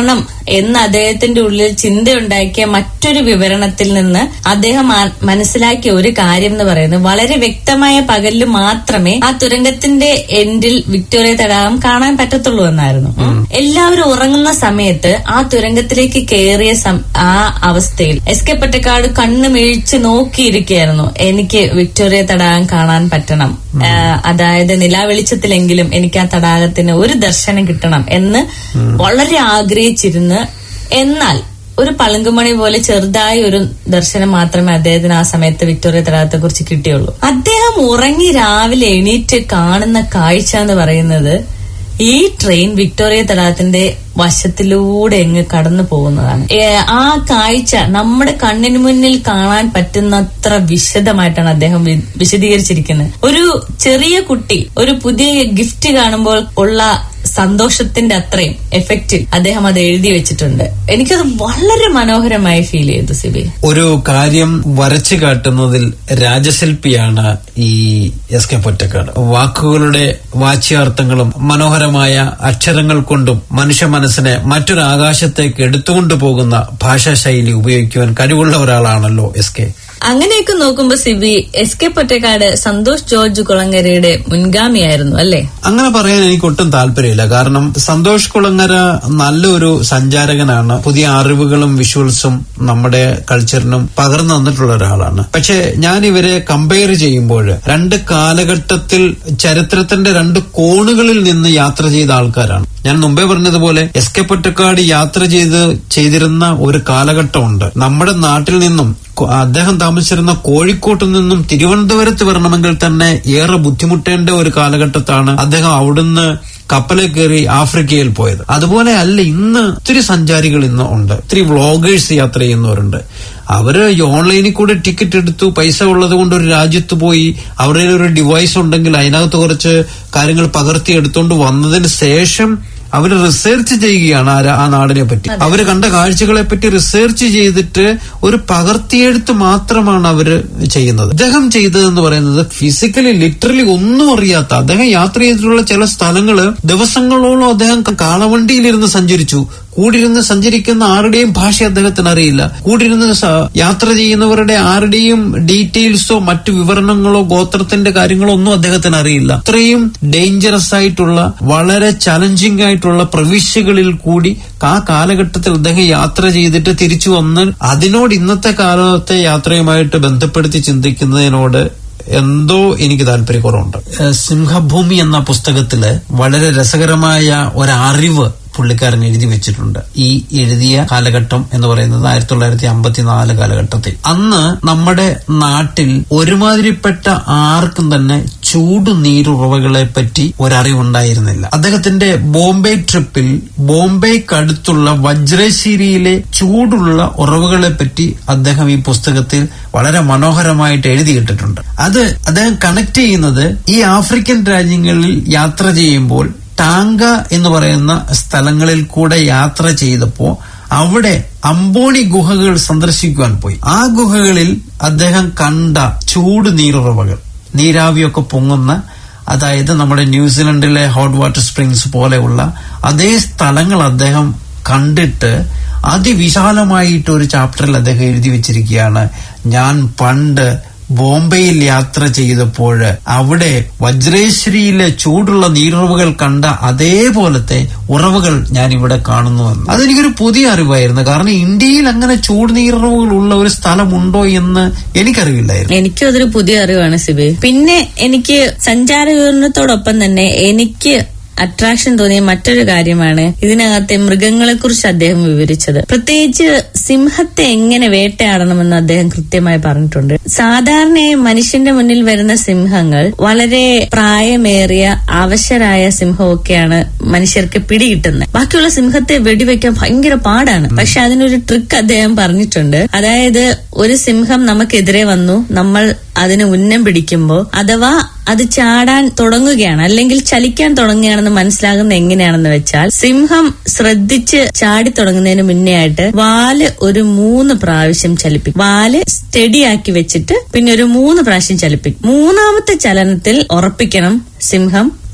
Speaker 8: എന്ന് അദ്ദേഹത്തിന്റെ ഉള്ളിൽ ചിന്തയുണ്ടാക്കിയ മറ്റൊരു വിവരണത്തിൽ നിന്ന് അദ്ദേഹം മനസ്സിലാക്കിയ ഒരു കാര്യം എന്ന് പറയുന്നത് വളരെ വ്യക്തമായ പകലിൽ മാത്രമേ ആ തുരങ്കത്തിന്റെ എൻഡിൽ വിക്ടോറിയ തടാകം കാണാൻ പറ്റത്തുള്ളൂ എന്നായിരുന്നു. എല്ലാവരും ഉറങ്ങുന്ന സമയത്ത് ആ തുരങ്കത്തിലേക്ക് കയറിയ ആ അവസ്ഥയിൽ എസ് കെ പൊറ്റക്കാട് കണ്ണു മിഴിച്ച് നോക്കിയിരിക്കുകയായിരുന്നു. എനിക്ക് വിക്ടോറിയ തടാകം കാണാൻ പറ്റണം, അതായത് നിലാവെളിച്ചത്തിലെങ്കിലും എനിക്ക് ആ തടാകത്തിന് ഒരു ദർശനം കിട്ടണം എന്ന് വളരെ ആഗ്രഹിച്ചിരുന്ന്, എന്നാൽ ഒരു പളുങ്കുമണി പോലെ ചെറുതായി ഒരു ദർശനം മാത്രമേ അദ്ദേഹത്തിന് ആ സമയത്ത് വിക്ടോറിയ തടാകത്തെ കുറിച്ച് കിട്ടിയുള്ളൂ. അദ്ദേഹം ഉറങ്ങി രാവിലെ എണീറ്റ് കാണുന്ന കാഴ്ച എന്ന് പറയുന്നത് ഈ ട്രെയിൻ വിക്ടോറിയ തടാകത്തിന്റെ വശത്തിലൂടെ എങ്ങ് കടന്നു പോകുന്നതാണ്. ആ കാഴ്ച നമ്മുടെ കണ്ണിന് മുന്നിൽ കാണാൻ പറ്റുന്നത്ര വിശദമായിട്ടാണ് അദ്ദേഹം വിശദീകരിച്ചിരിക്കുന്നത്. ഒരു ചെറിയ കുട്ടി ഒരു പുതിയ ഗിഫ്റ്റ് കാണുമ്പോൾ ഉള്ള സന്തോഷത്തിന്റെ അത്രയും എഫക്റ്റിൽ അദ്ദേഹം അത് എഴുതി വെച്ചിട്ടുണ്ട്. എനിക്കത് വളരെ മനോഹരമായി ഫീൽ ചെയ്തു. സിബി,
Speaker 7: ഒരു കാര്യം വരച്ചു കാട്ടുന്നതിൽ രാജശില്പിയാണ് ഈ എസ് കെ പൊറ്റക്കാട്. വാക്കുകളുടെ വാച്യാർത്ഥങ്ങളും മനോഹരമായ അക്ഷരങ്ങൾ കൊണ്ടും മനുഷ്യ മനസ്സിനെ മറ്റൊരു ആകാശത്തേക്ക് എടുത്തുകൊണ്ടു പോകുന്ന ഭാഷാശൈലി ഉപയോഗിക്കുവാൻ കഴിവുള്ള ഒരാളാണല്ലോ എസ് കെ.
Speaker 8: അങ്ങനെയൊക്കെ നോക്കുമ്പോ സിബി, എസ് കെ പൊറ്റക്കാട് സന്തോഷ് ജോർജ് കുളങ്ങരയുടെ മുൻഗാമിയായിരുന്നു അല്ലേ?
Speaker 7: അങ്ങനെ പറയാൻ എനിക്ക് ഒട്ടും താല്പര്യമില്ല. കാരണം സന്തോഷ് കുളങ്ങര നല്ലൊരു സഞ്ചാരകനാണ്. പുതിയ അറിവുകളും വിഷ്വൽസും നമ്മുടെ കൾച്ചറിനും പകർന്നു തന്നിട്ടുള്ള ഒരാളാണ്. പക്ഷെ ഞാൻ ഇവരെ കമ്പയർ ചെയ്യുമ്പോൾ രണ്ട് കാലഘട്ടത്തിൽ ചരിത്രത്തിന്റെ രണ്ട് കോണുകളിൽ നിന്ന് യാത്ര ചെയ്ത ആൾക്കാരാണ്. ഞാൻ മുമ്പേ പറഞ്ഞതുപോലെ എസ് കെ പൊറ്റക്കാട് യാത്ര ചെയ്ത് ചെയ്തിരുന്ന ഒരു കാലഘട്ടമുണ്ട്. നമ്മുടെ നാട്ടിൽ നിന്നും അദ്ദേഹം താമസിച്ചിരുന്ന കോഴിക്കോട്ട് നിന്നും തിരുവനന്തപുരത്ത് വരണമെങ്കിൽ തന്നെ ഏറെ ബുദ്ധിമുട്ടേണ്ട ഒരു കാലഘട്ടത്താണ് അദ്ദേഹം അവിടുന്ന് കപ്പലിൽ കയറി ആഫ്രിക്കയിൽ പോയത്. അതുപോലെ അല്ല ഇന്ന് ഒത്തിരി സഞ്ചാരികൾ ഇന്ന് ഉണ്ട്, ഒത്തിരി വ്ളോഗേഴ്സ് യാത്ര ചെയ്യുന്നവരുണ്ട്. അവര് ഓൺലൈനിൽ കൂടെ ടിക്കറ്റ് എടുത്തു, പൈസ ഉള്ളത് കൊണ്ട് ഒരു രാജ്യത്ത് പോയി അവരുടെ ഒരു ഡിവൈസ് ഉണ്ടെങ്കിൽ അതിനകത്ത് കുറച്ച് കാര്യങ്ങൾ പകർത്തി എടുത്തുകൊണ്ട് വന്നതിന് ശേഷം അവര് റിസർച്ച് ചെയ്യുകയാണ് ആ നാടിനെ പറ്റി. അവര് കണ്ട കാഴ്ചകളെ പറ്റി റിസർച്ച് ചെയ്തിട്ട് ഒരു പകർത്തിയെടുത്ത് മാത്രമാണ് അവര് ചെയ്യുന്നത്. അദ്ദേഹം ചെയ്തതെന്ന് പറയുന്നത് ഫിസിക്കലി ലിറ്ററലി ഒന്നും അറിയാത്ത, അദ്ദേഹം യാത്ര ചെയ്തിട്ടുള്ള ചില സ്ഥലങ്ങള് ദിവസങ്ങളോളം അദ്ദേഹം കാളവണ്ടിയിലിരുന്ന് സഞ്ചരിച്ചു. കൂടിരുന്ന് സഞ്ചരിക്കുന്ന ആരുടെയും ഭാഷ അദ്ദേഹത്തിന് അറിയില്ല. കൂടിരുന്ന് യാത്ര ചെയ്യുന്നവരുടെ ആരുടെയും ഡീറ്റെയിൽസോ മറ്റു വിവരണങ്ങളോ ഗോത്രത്തിന്റെ കാര്യങ്ങളോ ഒന്നും അദ്ദേഹത്തിന് അറിയില്ല. അത്രയും ഡേഞ്ചറസ് ആയിട്ടുള്ള വളരെ ചലഞ്ചിങ് ആയിട്ടുള്ള പ്രവിശ്യകളിൽ കൂടി ആ കാലഘട്ടത്തിൽ അദ്ദേഹം യാത്ര ചെയ്തിട്ട് തിരിച്ചു വന്ന് അതിനോട് ഇന്നത്തെ കാലത്തെ യാത്രയുമായിട്ട് ബന്ധപ്പെടുത്തി ചിന്തിക്കുന്നതിനോട് എന്തോ എനിക്ക് താല്പര്യക്കുറവുണ്ട്. സിംഹഭൂമി എന്ന പുസ്തകത്തില് വളരെ രസകരമായ ഒരറിവ് പുള്ളിക്കാരൻ എഴുതി വെച്ചിട്ടുണ്ട്. ഈ എഴുതിയ കാലഘട്ടം എന്ന് പറയുന്നത് ആയിരത്തി തൊള്ളായിരത്തി അമ്പത്തിനാല് കാലഘട്ടത്തിൽ. അന്ന് നമ്മുടെ നാട്ടിൽ ഒരുമാതിരിപ്പെട്ട ആർക്കും തന്നെ ചൂട് നീരുറവകളെ പറ്റി ഒരറിവുണ്ടായിരുന്നില്ല. അദ്ദേഹത്തിന്റെ ബോംബെ ട്രിപ്പിൽ ബോംബെക്കടുത്തുള്ള വജ്രശ്ശേരിയിലെ ചൂടുള്ള ഉറവുകളെ പറ്റി അദ്ദേഹം ഈ പുസ്തകത്തിൽ വളരെ മനോഹരമായിട്ട് എഴുതിയിട്ടിട്ടുണ്ട്. അത് അദ്ദേഹം കണക്ട് ചെയ്യുന്നത് ഈ ആഫ്രിക്കൻ രാജ്യങ്ങളിൽ യാത്ര ചെയ്യുമ്പോൾ ടാങ്ക എന്ന് പറയുന്ന സ്ഥലങ്ങളിൽ കൂടെ യാത്ര ചെയ്തപ്പോ അവിടെ അമ്പോണി ഗുഹകൾ സന്ദർശിക്കുവാൻ പോയി. ആ ഗുഹകളിൽ അദ്ദേഹം കണ്ട ചൂട് നീരുറവകൾ, നീരാവിയൊക്കെ പൊങ്ങുന്ന, അതായത് നമ്മുടെ ന്യൂസിലൻഡിലെ ഹോട്ട് വാട്ടർ സ്പ്രിങ്സ് പോലെയുള്ള അതേ സ്ഥലങ്ങൾ അദ്ദേഹം കണ്ടിട്ട് അതിവിശാലമായിട്ട് ഒരു ചാപ്റ്ററിൽ അദ്ദേഹം എഴുതി വെച്ചിരിക്കുകയാണ്. ഞാൻ പണ്ട് ബോംബെയിൽ യാത്ര ചെയ്തപ്പോൾ അവിടെ വജ്രേശ്വരിയിലെ ചൂടുള്ള നീരുറവുകൾ കണ്ട അതേപോലത്തെ ഉറവുകൾ ഞാൻ ഇവിടെ കാണുന്നുവെന്ന്. അതെനിക്കൊരു പുതിയ അറിവായിരുന്നു. കാരണം ഇന്ത്യയിൽ അങ്ങനെ ചൂട് നീരുറവുകൾ ഉള്ള ഒരു സ്ഥലമുണ്ടോ എന്ന് എനിക്കറിവില്ലായിരുന്നു.
Speaker 8: എനിക്കും അതൊരു പുതിയ അറിവാണ് സിബി. പിന്നെ എനിക്ക് സഞ്ചാര വിവരണത്തോടൊപ്പം തന്നെ എനിക്ക് അട്രാക്ഷൻ തോന്നിയ മറ്റൊരു കാര്യമാണ് ഇതിനകത്തെ മൃഗങ്ങളെ കുറിച്ച് അദ്ദേഹം വിവരിച്ചത്. പ്രത്യേകിച്ച് സിംഹത്തെ എങ്ങനെ വേട്ടയാടണമെന്ന് അദ്ദേഹം കൃത്യമായി പറഞ്ഞിട്ടുണ്ട്. സാധാരണയായി മനുഷ്യന്റെ മുന്നിൽ വരുന്ന സിംഹങ്ങൾ വളരെ പ്രായമേറിയ അവശരായ സിംഹമൊക്കെയാണ് മനുഷ്യർക്ക് പിടികിട്ടുന്നത്. ബാക്കിയുള്ള സിംഹത്തെ വെടിവെക്കാൻ ഭയങ്കര പാടാണ്. പക്ഷെ അതിനൊരു ട്രിക്ക് അദ്ദേഹം പറഞ്ഞിട്ടുണ്ട്. അതായത് ഒരു സിംഹം നമുക്കെതിരെ വന്നു, നമ്മൾ അതിന് ഉന്നം പിടിക്കുമ്പോൾ അഥവാ അത് ചാടാൻ തുടങ്ങുകയാണ് അല്ലെങ്കിൽ ചലിക്കാൻ തുടങ്ങുകയാണെന്ന് മനസ്സിലാകുന്നത് എങ്ങനെയാണെന്ന് വെച്ചാൽ സിംഹം ശ്രദ്ധിച്ച് ചാടി തുടങ്ങുന്നതിന് മുന്നേ ആയിട്ട് വാല് ഒരു മൂന്ന് പ്രാവശ്യം ചലിപ്പിക്കും. വാല് സ്റ്റഡിയാക്കി വെച്ചിട്ട് പിന്നെ ഒരു മൂന്ന് പ്രാവശ്യം ചലിപ്പിക്കും. മൂന്നാമത്തെ ചലനത്തിൽ ഉറപ്പിക്കണം സിംഹം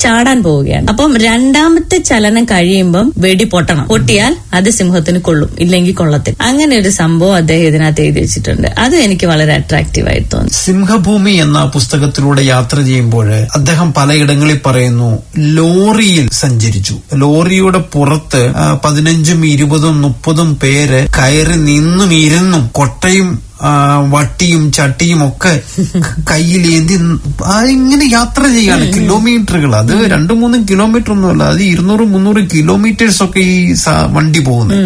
Speaker 8: ചാടാൻ പോവുകയാണ്. അപ്പം രണ്ടാമത്തെ ചലനം കഴിയുമ്പം വെടി പൊട്ടണം. പൊട്ടിയാൽ അത് സിംഹത്തിന് കൊള്ളും, ഇല്ലെങ്കിൽ കൊള്ളത്തില്ല. അങ്ങനെ ഒരു സംഭവം അദ്ദേഹം ഇതിനകത്ത് എഴുതി വെച്ചിട്ടുണ്ട്. അത് എനിക്ക് വളരെ അട്രാക്റ്റീവ് ആയി തോന്നി.
Speaker 7: സിംഹഭൂമി എന്ന പുസ്തകത്തിലൂടെ യാത്ര ചെയ്യുമ്പോൾ അദ്ദേഹം പലയിടങ്ങളിൽ പറയുന്നു ലോറിയിൽ സഞ്ചരിച്ചു. ലോറിയുടെ പുറത്ത് പതിനഞ്ചും ഇരുപതും മുപ്പതും പേര് കയറി നിന്നും ഇരുന്നും കൊട്ടയും വട്ടിയും ചട്ടിയും ഒക്കെ കയ്യിലേന്തി ഇങ്ങനെ യാത്ര ചെയ്യാണ് കിലോമീറ്ററുകൾ. അത് രണ്ടു മൂന്നും കിലോമീറ്റർ ഒന്നുമല്ല, അത് ഇരുന്നൂറ് മുന്നൂറ് കിലോമീറ്റേഴ്സ് ഒക്കെ ഈ വണ്ടി പോകുന്നത്.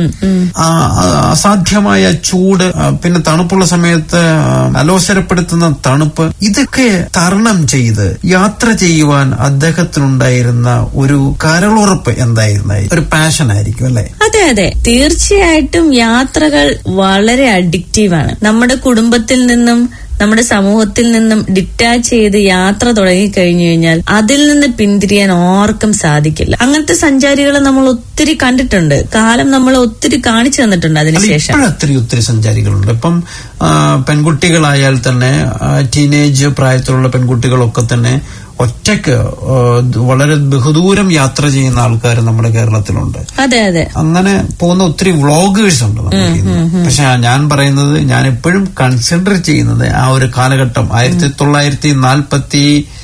Speaker 7: അസാധ്യമായ ചൂട്, പിന്നെ തണുപ്പുള്ള സമയത്ത് അലോസരപ്പെടുത്തുന്ന തണുപ്പ്, ഇതൊക്കെ തരണം ചെയ്ത് യാത്ര ചെയ്യുവാൻ അദ്ദേഹത്തിനുണ്ടായിരുന്ന ഒരു കരളുറപ്പ് എന്തായിരുന്ന ഒരു പാഷൻ ആയിരിക്കും അല്ലെ?
Speaker 8: അതെ അതെ, തീർച്ചയായിട്ടും യാത്രകൾ വളരെ അഡിക്റ്റീവാണ്. നമ്മുടെ കുടുംബത്തിൽ നിന്നും നമ്മുടെ സമൂഹത്തിൽ നിന്നും ഡിറ്റാച്ച് ചെയ്ത് യാത്ര തുടങ്ങിക്കഴിഞ്ഞു കഴിഞ്ഞാൽ അതിൽ നിന്ന് പിന്തിരിയാൻ ആർക്കും സാധിക്കില്ല. അങ്ങനത്തെ സഞ്ചാരികളെ നമ്മൾ ഒത്തിരി കണ്ടിട്ടുണ്ട്. കാലം നമ്മൾ ഒത്തിരി കാണിച്ചു തന്നിട്ടുണ്ട്. അതിനുശേഷം
Speaker 7: ഒത്തിരി ഒത്തിരി സഞ്ചാരികളുണ്ട്. ഇപ്പം പെൺകുട്ടികളായാൽ തന്നെ ടീനേജ് പ്രായത്തിലുള്ള പെൺകുട്ടികളൊക്കെ തന്നെ ഒറ്റയ്ക്ക് വളരെ ബഹുദൂരം യാത്ര ചെയ്യുന്ന ആൾക്കാർ നമ്മുടെ കേരളത്തിലുണ്ട്.
Speaker 8: അതെ അതെ,
Speaker 7: അങ്ങനെ പോകുന്ന ഒത്തിരി വ്ളോഗേഴ്സ് ഉണ്ട് നമുക്ക്. പക്ഷെ ഞാൻ പറയുന്നത്, ഞാൻ എപ്പോഴും കൺസിഡർ ചെയ്യുന്നത് ആ ഒരു കാലഘട്ടം ആയിരത്തി തൊള്ളായിരത്തി നാൽപ്പത്തി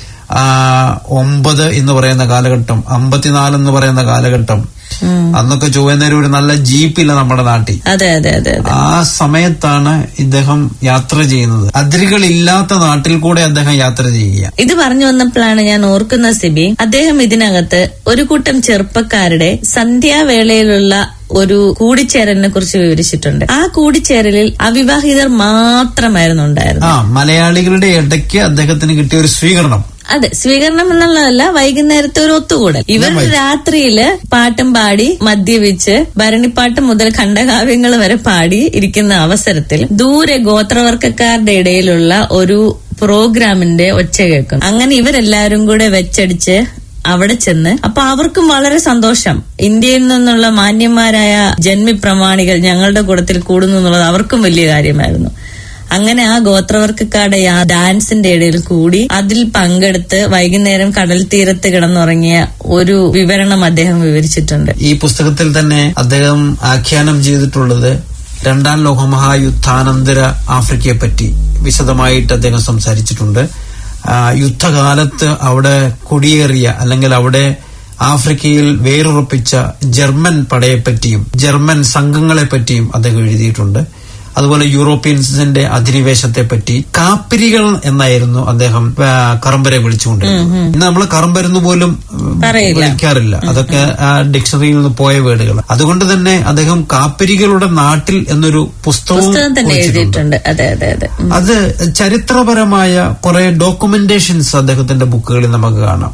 Speaker 7: ഒമ്പത് എന്ന് പറയുന്ന കാലഘട്ടം, അമ്പത്തിനാല് എന്ന് പറയുന്ന കാലഘട്ടം. അന്നൊക്കെ ചൊവ്വേന്നേരം ഒരു നല്ല ജീപ്പില്ല നമ്മുടെ നാട്ടിൽ.
Speaker 8: അതെ അതെ അതെ,
Speaker 7: ആ സമയത്താണ് ഇദ്ദേഹം യാത്ര ചെയ്യുന്നത്. അതിരുകളില്ലാത്ത നാട്ടിൽ കൂടെ അദ്ദേഹം യാത്ര ചെയ്യുക.
Speaker 8: ഇത് പറഞ്ഞു വന്നപ്പോഴാണ് ഞാൻ ഓർക്കുന്ന സിബി, അദ്ദേഹം ഇതിനകത്ത് ഒരു കൂട്ടം ചെറുപ്പക്കാരുടെ സന്ധ്യാവേളയിലുള്ള ഒരു കൂടിച്ചേരലിനെ കുറിച്ച് വിവരിച്ചിട്ടുണ്ട്. ആ കൂടിച്ചേരലിൽ അവിവാഹിതർ മാത്രമായിരുന്നു ഉണ്ടായിരുന്നത്.
Speaker 7: ആ മലയാളികളുടെ ഇടയ്ക്ക് അദ്ദേഹത്തിന് കിട്ടിയ ഒരു സ്വീകരണം.
Speaker 8: അതെ, സ്വീകരണം എന്നുള്ളതല്ല, വൈകുന്നേരത്തെ ഒരു ഒത്തുകൂടൽ. ഇവർ രാത്രിയില് പാട്ടും പാടി മദ്യപിച്ച് ഭരണിപ്പാട്ട് മുതൽ ഖണ്ഡകാവ്യങ്ങൾ വരെ പാടി ഇരിക്കുന്ന അവസരത്തിൽ ദൂരെ ഗോത്രവർഗക്കാരുടെ ഇടയിലുള്ള ഒരു പ്രോഗ്രാമിന്റെ ഒച്ച കേൾക്കും. അങ്ങനെ ഇവരെല്ലാരും കൂടെ വെച്ചടിച്ച് അവിടെ ചെന്ന്, അപ്പൊ അവർക്കും വളരെ സന്തോഷം. ഇന്ത്യയിൽ നിന്നുള്ള മാന്യന്മാരായ ജന്മി പ്രമാണികൾ ഞങ്ങളുടെ കൂട്ടത്തിൽ കൂടുന്നു എന്നുള്ളത് അവർക്കും വലിയ കാര്യമായിരുന്നു. അങ്ങനെ ആ ഗോത്രവർഗക്കാരുടെ ആ ഡാൻസിന്റെ ഇടയിൽ കൂടി അതിൽ പങ്കെടുത്ത് വൈകുന്നേരം കടൽ തീരത്ത് കിടന്നുറങ്ങിയ ഒരു വിവരണം അദ്ദേഹം വിവരിച്ചിട്ടുണ്ട്.
Speaker 7: ഈ പുസ്തകത്തിൽ തന്നെ അദ്ദേഹം ആഖ്യാനം ചെയ്തിട്ടുള്ളത് രണ്ടാം ലോകമഹായുദ്ധാനന്തര ആഫ്രിക്കയെ പറ്റി വിശദമായിട്ട് അദ്ദേഹം സംസാരിച്ചിട്ടുണ്ട്. യുദ്ധകാലത്ത് അവിടെ കുടിയേറിയ അല്ലെങ്കിൽ അവിടെ ആഫ്രിക്കയിൽ വേരുറപ്പിച്ച ജർമ്മൻ പടയെപ്പറ്റിയും ജർമ്മൻ സംഘങ്ങളെ പറ്റിയും അദ്ദേഹം എഴുതിയിട്ടുണ്ട്. അതുപോലെ യൂറോപ്യൻസിന്റെ അധിനിവേശത്തെ പറ്റി കാപ്പിരികൾ എന്നായിരുന്നു അദ്ദേഹം കറമ്പരെ വിളിച്ചുകൊണ്ടിരുന്നത്. ഇന്ന് നമ്മൾ കറമ്പരെന്ന് പോലും വിളിക്കാറില്ല, അതൊക്കെ ആ ഡിക്ഷണറിയിൽ നിന്ന് പോയ വേർഡുകൾ. അതുകൊണ്ട് തന്നെ അദ്ദേഹം കാപ്പിരികളുടെ നാട്ടിൽ എന്നൊരു പുസ്തകവും എഴുതിയിട്ടുണ്ട്. അത് ചരിത്രപരമായ കുറെ ഡോക്യുമെന്റേഷൻസ് അദ്ദേഹത്തിന്റെ ബുക്കുകളിൽ നമുക്ക് കാണാം.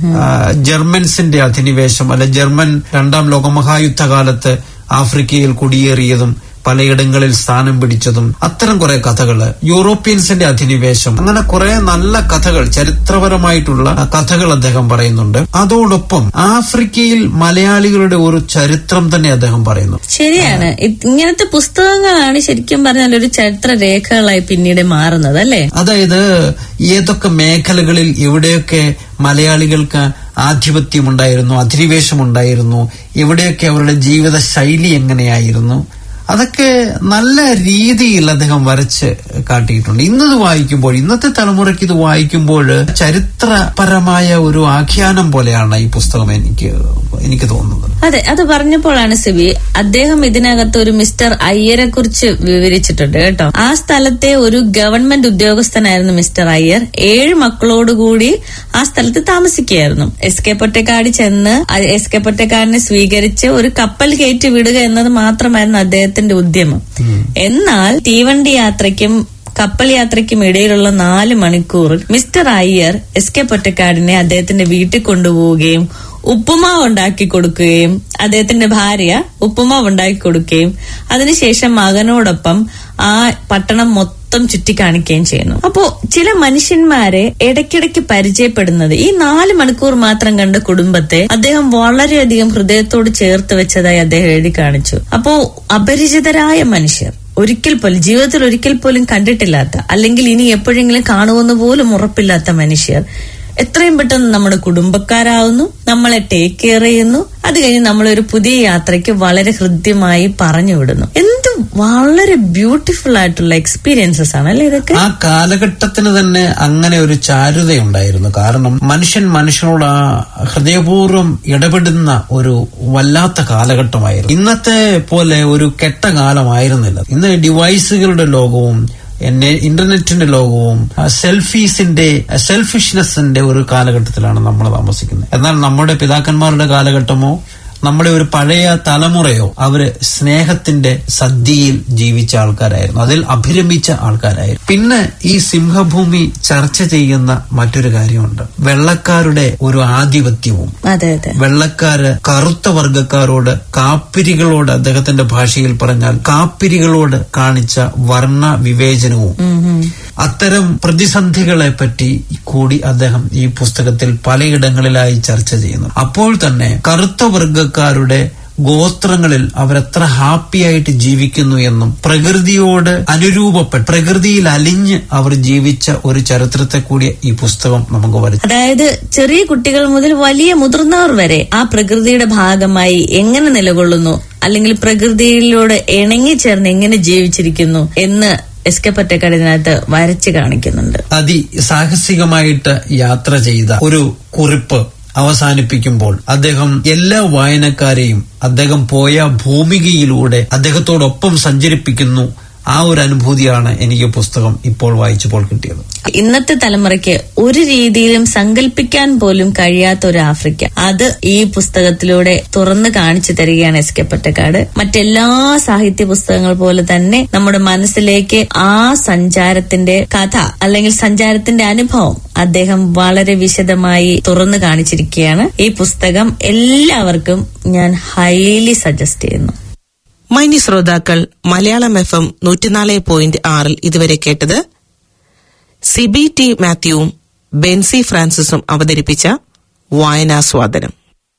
Speaker 7: ജർമ്മൻസിന്റെ അധിനിവേശം അല്ലെ ജർമ്മൻ രണ്ടാം ലോകമഹായുദ്ധകാലത്ത് ആഫ്രിക്കയിൽ കുടിയേറിയതും പലയിടങ്ങളിൽ സ്ഥാനം പിടിച്ചതും അത്തരം കുറെ കഥകള്, യൂറോപ്യൻസിന്റെ അധിനിവേശം, അങ്ങനെ കുറെ നല്ല കഥകൾ, ചരിത്രപരമായിട്ടുള്ള കഥകൾ അദ്ദേഹം പറയുന്നുണ്ട്. അതോടൊപ്പം ആഫ്രിക്കയിൽ മലയാളികളുടെ ഒരു ചരിത്രം തന്നെ അദ്ദേഹം പറയുന്നു.
Speaker 8: ശരിയാണ്, ഇങ്ങനത്തെ പുസ്തകങ്ങളാണ് ശരിക്കും പറഞ്ഞാൽ ഒരു ചരിത്ര രേഖകളായി പിന്നീട് മാറുന്നത് അല്ലേ?
Speaker 7: അതായത് ഏതൊക്കെ മേഖലകളിൽ എവിടെയൊക്കെ മലയാളികൾക്ക് ആധിപത്യമുണ്ടായിരുന്നു, അധിനിവേശമുണ്ടായിരുന്നു, എവിടെയൊക്കെ അവരുടെ ജീവിത ശൈലി എങ്ങനെയായിരുന്നു, അതൊക്കെ നല്ല രീതിയിൽ അദ്ദേഹം വരച്ച് കാട്ടിയിട്ടുണ്ട്. ഇന്നത് വായിക്കുമ്പോൾ, ഇന്നത്തെ തലമുറയ്ക്ക് ഇത് വായിക്കുമ്പോൾ ചരിത്രപരമായ ഒരു ആഖ്യാനം പോലെയാണ് ഈ പുസ്തകം എനിക്ക് എനിക്ക് തോന്നുന്നത്.
Speaker 8: അതെ, അത് പറഞ്ഞപ്പോഴാണ് സിബി, അദ്ദേഹം ഇതിനകത്ത് ഒരു മിസ്റ്റർ അയ്യരെ കുറിച്ച് വിവരിച്ചിട്ടുണ്ട് കേട്ടോ. ആ സ്ഥലത്തെ ഒരു ഗവൺമെന്റ് ഉദ്യോഗസ്ഥനായിരുന്നു മിസ്റ്റർ അയ്യർ. ഏഴ് മക്കളോടുകൂടി ആ സ്ഥലത്ത് താമസിക്കുകയായിരുന്നു. എസ് കെ പൊറ്റക്കാട് ചെന്ന് എസ് കെ പൊറ്റക്കാടിനെ സ്വീകരിച്ച് ഒരു കപ്പൽ കയറ്റി വിടുക എന്നത് മാത്രമായിരുന്നു അദ്ദേഹത്തിന്റെ ഉദ്യമം. എന്നാൽ തീവണ്ടി യാത്രയ്ക്കും കപ്പൽ യാത്രയ്ക്കും ഇടയിലുള്ള നാല് മണിക്കൂറിൽ മിസ്റ്റർ അയ്യർ എസ് കെ പൊറ്റക്കാടിനെ അദ്ദേഹത്തിന്റെ വീട്ടിൽ കൊണ്ടുപോവുകയും ഉപ്പുമാവ് ഉണ്ടാക്കി കൊടുക്കുകയും അദ്ദേഹത്തിന്റെ ഭാര്യ ഉപ്പുമാവ് ഉണ്ടാക്കി കൊടുക്കുകയും അതിനുശേഷം മകനോടൊപ്പം ആ പട്ടണം മൊത്തം ചുറ്റിക്കാണിക്കുകയും ചെയ്യുന്നു. അപ്പോ ചില മനുഷ്യന്മാരെ ഇടയ്ക്കിടയ്ക്ക് പരിചയപ്പെടുന്നത് ഈ നാല് മണിക്കൂർ മാത്രം കണ്ട കുടുംബത്തെ അദ്ദേഹം വളരെയധികം ഹൃദയത്തോട് ചേർത്ത് വെച്ചതായി അദ്ദേഹം എഴുതി കാണിച്ചു. അപ്പോ അപരിചിതരായ മനുഷ്യർ, ഒരിക്കൽ പോലും ജീവിതത്തിൽ ഒരിക്കൽ പോലും കണ്ടിട്ടില്ലാത്ത അല്ലെങ്കിൽ ഇനി എപ്പോഴെങ്കിലും കാണുമെന്ന് പോലും ഉറപ്പില്ലാത്ത മനുഷ്യർ എത്രയും പെട്ടെന്ന് നമ്മുടെ കുടുംബക്കാരാവുന്നു, നമ്മളെ ടേക്ക് കെയർ ചെയ്യുന്നു. അത് കഴിഞ്ഞ് നമ്മളൊരു പുതിയ യാത്രയ്ക്ക് വളരെ ഹൃദ്യമായി പറഞ്ഞു വിടുന്നു. എന്ത് വളരെ ബ്യൂട്ടിഫുൾ ആയിട്ടുള്ള എക്സ്പീരിയൻസസ് ആണ് അല്ലെ ഇതൊക്കെ.
Speaker 7: ആ കാലഘട്ടത്തിന് തന്നെ അങ്ങനെ ഒരു ചാരുതയുണ്ടായിരുന്നു. കാരണം മനുഷ്യൻ മനുഷ്യനോട് ആ ഹൃദയപൂർവ്വം ഇടപെടുന്ന ഒരു വല്ലാത്ത കാലഘട്ടമായിരുന്നു. ഇന്നത്തെ പോലെ ഒരു കെട്ട കാലമായിരുന്നില്ല. ഇന്ന് ഡിവൈസുകളുടെ ലോകവും ഇന്റർനെറ്റിന്റെ ലോകവും സെൽഫീസിന്റെ സെൽഫിഷ്നെസിന്റെ ഒരു കാലഘട്ടത്തിലാണ് നമ്മൾ താമസിക്കുന്നത്. എന്നാൽ നമ്മുടെ പിതാക്കന്മാരുടെ കാലഘട്ടമോ നമ്മുടെ ഒരു പഴയ തലമുറയോ അവര് സ്നേഹത്തിന്റെ സദ്യയിൽ ജീവിച്ച ആൾക്കാരായിരുന്നു, അതിൽ അഭിരമിച്ച ആൾക്കാരായിരുന്നു. പിന്നെ ഈ സിംഹഭൂമി ചർച്ച ചെയ്യുന്ന മറ്റൊരു കാര്യമുണ്ട്, വെള്ളക്കാരുടെ ഒരു ആധിപത്യവും. വെള്ളക്കാര് കറുത്ത വർഗക്കാരോട്, കാപ്പിരികളോട്, അദ്ദേഹത്തിന്റെ ഭാഷയിൽ പറഞ്ഞാൽ കാപ്പിരികളോട് കാണിച്ച വർണ്ണ വിവേചനവും അത്തരം പ്രതിസന്ധികളെ പറ്റി കൂടി അദ്ദേഹം ഈ പുസ്തകത്തിൽ പലയിടങ്ങളിലായി ചർച്ച ചെയ്യുന്നു. അപ്പോൾ തന്നെ കറുത്ത വർഗക്കാരുടെ ഗോത്രങ്ങളിൽ അവരെത്ര ഹാപ്പിയായിട്ട് ജീവിക്കുന്നു എന്നും പ്രകൃതിയോട് അനുരൂപപ്പെട്ട് പ്രകൃതിയിൽ അലിഞ്ഞ് അവർ ജീവിച്ച ഒരു ചരിത്രത്തെ കൂടി ഈ പുസ്തകം നമുക്ക് വരും.
Speaker 8: അതായത് ചെറിയ കുട്ടികൾ മുതൽ വലിയ മുതിർന്നവർ വരെ ആ പ്രകൃതിയുടെ ഭാഗമായി എങ്ങനെ നിലകൊള്ളുന്നു, അല്ലെങ്കിൽ പ്രകൃതിയിലൂടെ ഇണങ്ങിച്ചേർന്ന് എങ്ങനെ ജീവിച്ചിരിക്കുന്നു എന്ന് എസ് കെ പൊറ്റക്കാട് ഇതിനകത്ത് വരച്ച് കാണിക്കുന്നുണ്ട്.
Speaker 7: അതിസാഹസികമായിട്ട് യാത്ര ചെയ്ത ഒരു കുറിപ്പ് അവസാനിപ്പിക്കുമ്പോൾ അദ്ദേഹം എല്ലാ വായനക്കാരെയും അദ്ദേഹം പോയ ഭൂമികയിലൂടെ അദ്ദേഹത്തോടൊപ്പം സഞ്ചരിപ്പിക്കുന്നു. ആ ഒരു അനുഭൂതിയാണ് എനിക്ക് പുസ്തകം ഇപ്പോൾ വായിച്ചപ്പോൾ കിട്ടിയത്.
Speaker 8: ഇന്നത്തെ തലമുറയ്ക്ക് ഒരു രീതിയിലും സങ്കല്പിക്കാൻ പോലും കഴിയാത്ത ഒരു ആഫ്രിക്ക, അത് ഈ പുസ്തകത്തിലൂടെ തുറന്നു കാണിച്ചു തരികയാണ് എസ് കെ പൊറ്റക്കാട്. മറ്റെല്ലാ സാഹിത്യ പുസ്തകങ്ങൾ പോലെ തന്നെ നമ്മുടെ മനസ്സിലേക്ക് ആ സഞ്ചാരത്തിന്റെ കഥ അല്ലെങ്കിൽ സഞ്ചാരത്തിന്റെ അനുഭവം അദ്ദേഹം വളരെ വിശദമായി തുറന്നു കാണിച്ചിരിക്കുകയാണ്. ഈ പുസ്തകം എല്ലാവർക്കും ഞാൻ ഹൈലി സജസ്റ്റ് ചെയ്യുന്നു.
Speaker 1: മൈനി ശ്രോതാക്കൾ, മലയാളം എഫ് എം നൂറ്റിനാല് പോയിന്റ് ആറിൽ ഇതുവരെ കേട്ടത് സിബി ടി മാത്യുവും ബെൻസി ഫ്രാൻസിസും അവതരിപ്പിച്ച വായനാസ്വാദനം.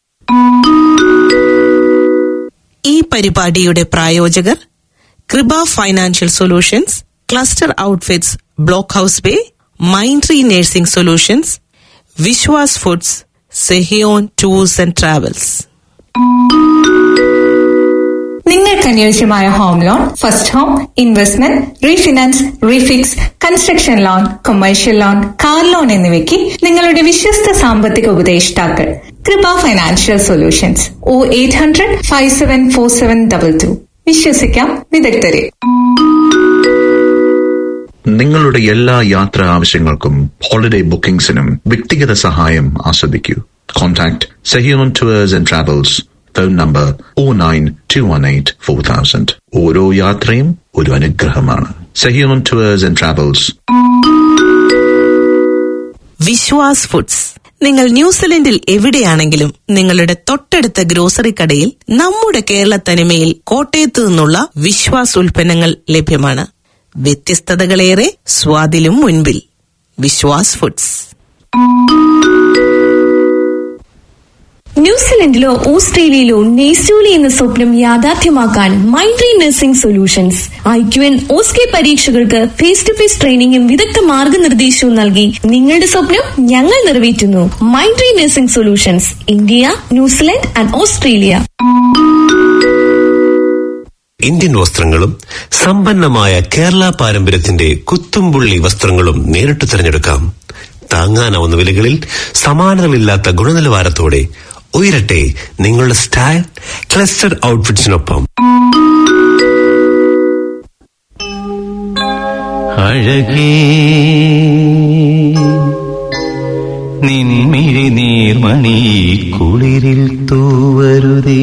Speaker 1: ഈ പരിപാടിയുടെ പ്രായോജകർ Kripa financial solutions, cluster outfits, block house bay, Mindtree nursing solutions, Vishwas foods, Sehion tours and travels.
Speaker 2: നിങ്ങൾക്ക് അനുയോജ്യമായ home loan, first home, investment, refinance, refix, construction loan, commercial loan, car loan എന്നിവയ്ക്ക് നിങ്ങളുടെ വിശ്വസ്ത സാമ്പത്തിക ഉപദേഷ്ടാക്കൾ Kripa financial solutions. O eight hundred five seven four seven double two. വിശ്വസിക്കാം വിദഗ്ധരെ.
Speaker 3: നിങ്ങളുടെ എല്ലാ യാത്രാ ആവശ്യങ്ങൾക്കും ഹോളിഡേ ബുക്കിംഗ്സിനും വ്യക്തിഗത സഹായം ആസ്വദിക്കൂ. Contact Sehion tours and travels. Phone number O nine two one eight four thousand. ഓരോ യാത്രയും ഒരു അനുഗ്രഹമാണ്. Sehion tours and travels.
Speaker 1: Vishwas foods. നിങ്ങൾ ന്യൂസിലൻഡിൽ എവിടെയാണെങ്കിലും നിങ്ങളുടെ തൊട്ടടുത്ത ഗ്രോസറി കടയിൽ നമ്മുടെ കേരള തനിമയിൽ കോട്ടയത്ത് നിന്നുള്ള വിശ്വാസ് ഉൽപ്പന്നങ്ങൾ ലഭ്യമാണ്. വ്യത്യസ്തതകളേറെ, സ്വാദിലും മുൻപിൽ. വിശ്വാസ് ഫുഡ്സ്.
Speaker 4: ന്യൂസിലൻഡിലോ ഓസ്ട്രേലിയയിലോ നെയ്സൂലി എന്ന സ്വപ്നം യാഥാർത്ഥ്യമാക്കാൻ മൈൻട്രി nursing solutions I Q N OSCE പരീക്ഷകൾക്ക് ഫേസ് ടു ഫേസ് ട്രെയിനിങ്ങും വിദഗ്ധ മാർഗനിർദ്ദേശവും നൽകി നിങ്ങളുടെ സ്വപ്നം ഞങ്ങൾ നിറവേറ്റുന്നു. മൈൻട്രി nursing solutions, India, New Zealand and Australia.
Speaker 5: Indian വസ്ത്രങ്ങളും സമ്പന്നമായ കേരള പാരമ്പര്യത്തിന്റെ കുത്തുംപുള്ളി വസ്ത്രങ്ങളും നേരിട്ട് തിരഞ്ഞെടുക്കാം. താങ്ങാനാവുന്ന വിലകളിൽ സമാനതകളില്ലാത്ത ഗുണനിലവാരത്തോടെ ഉയരട്ടെ നിങ്ങളുടെ സ്റ്റൈൽ ക്ലസ്റ്റർ ഔട്ട്ഫിറ്റ്സിനൊപ്പം.
Speaker 9: അഴകേ നിൻമിഴി നീർമണി കുളിരിൽ തൂവരുതേ,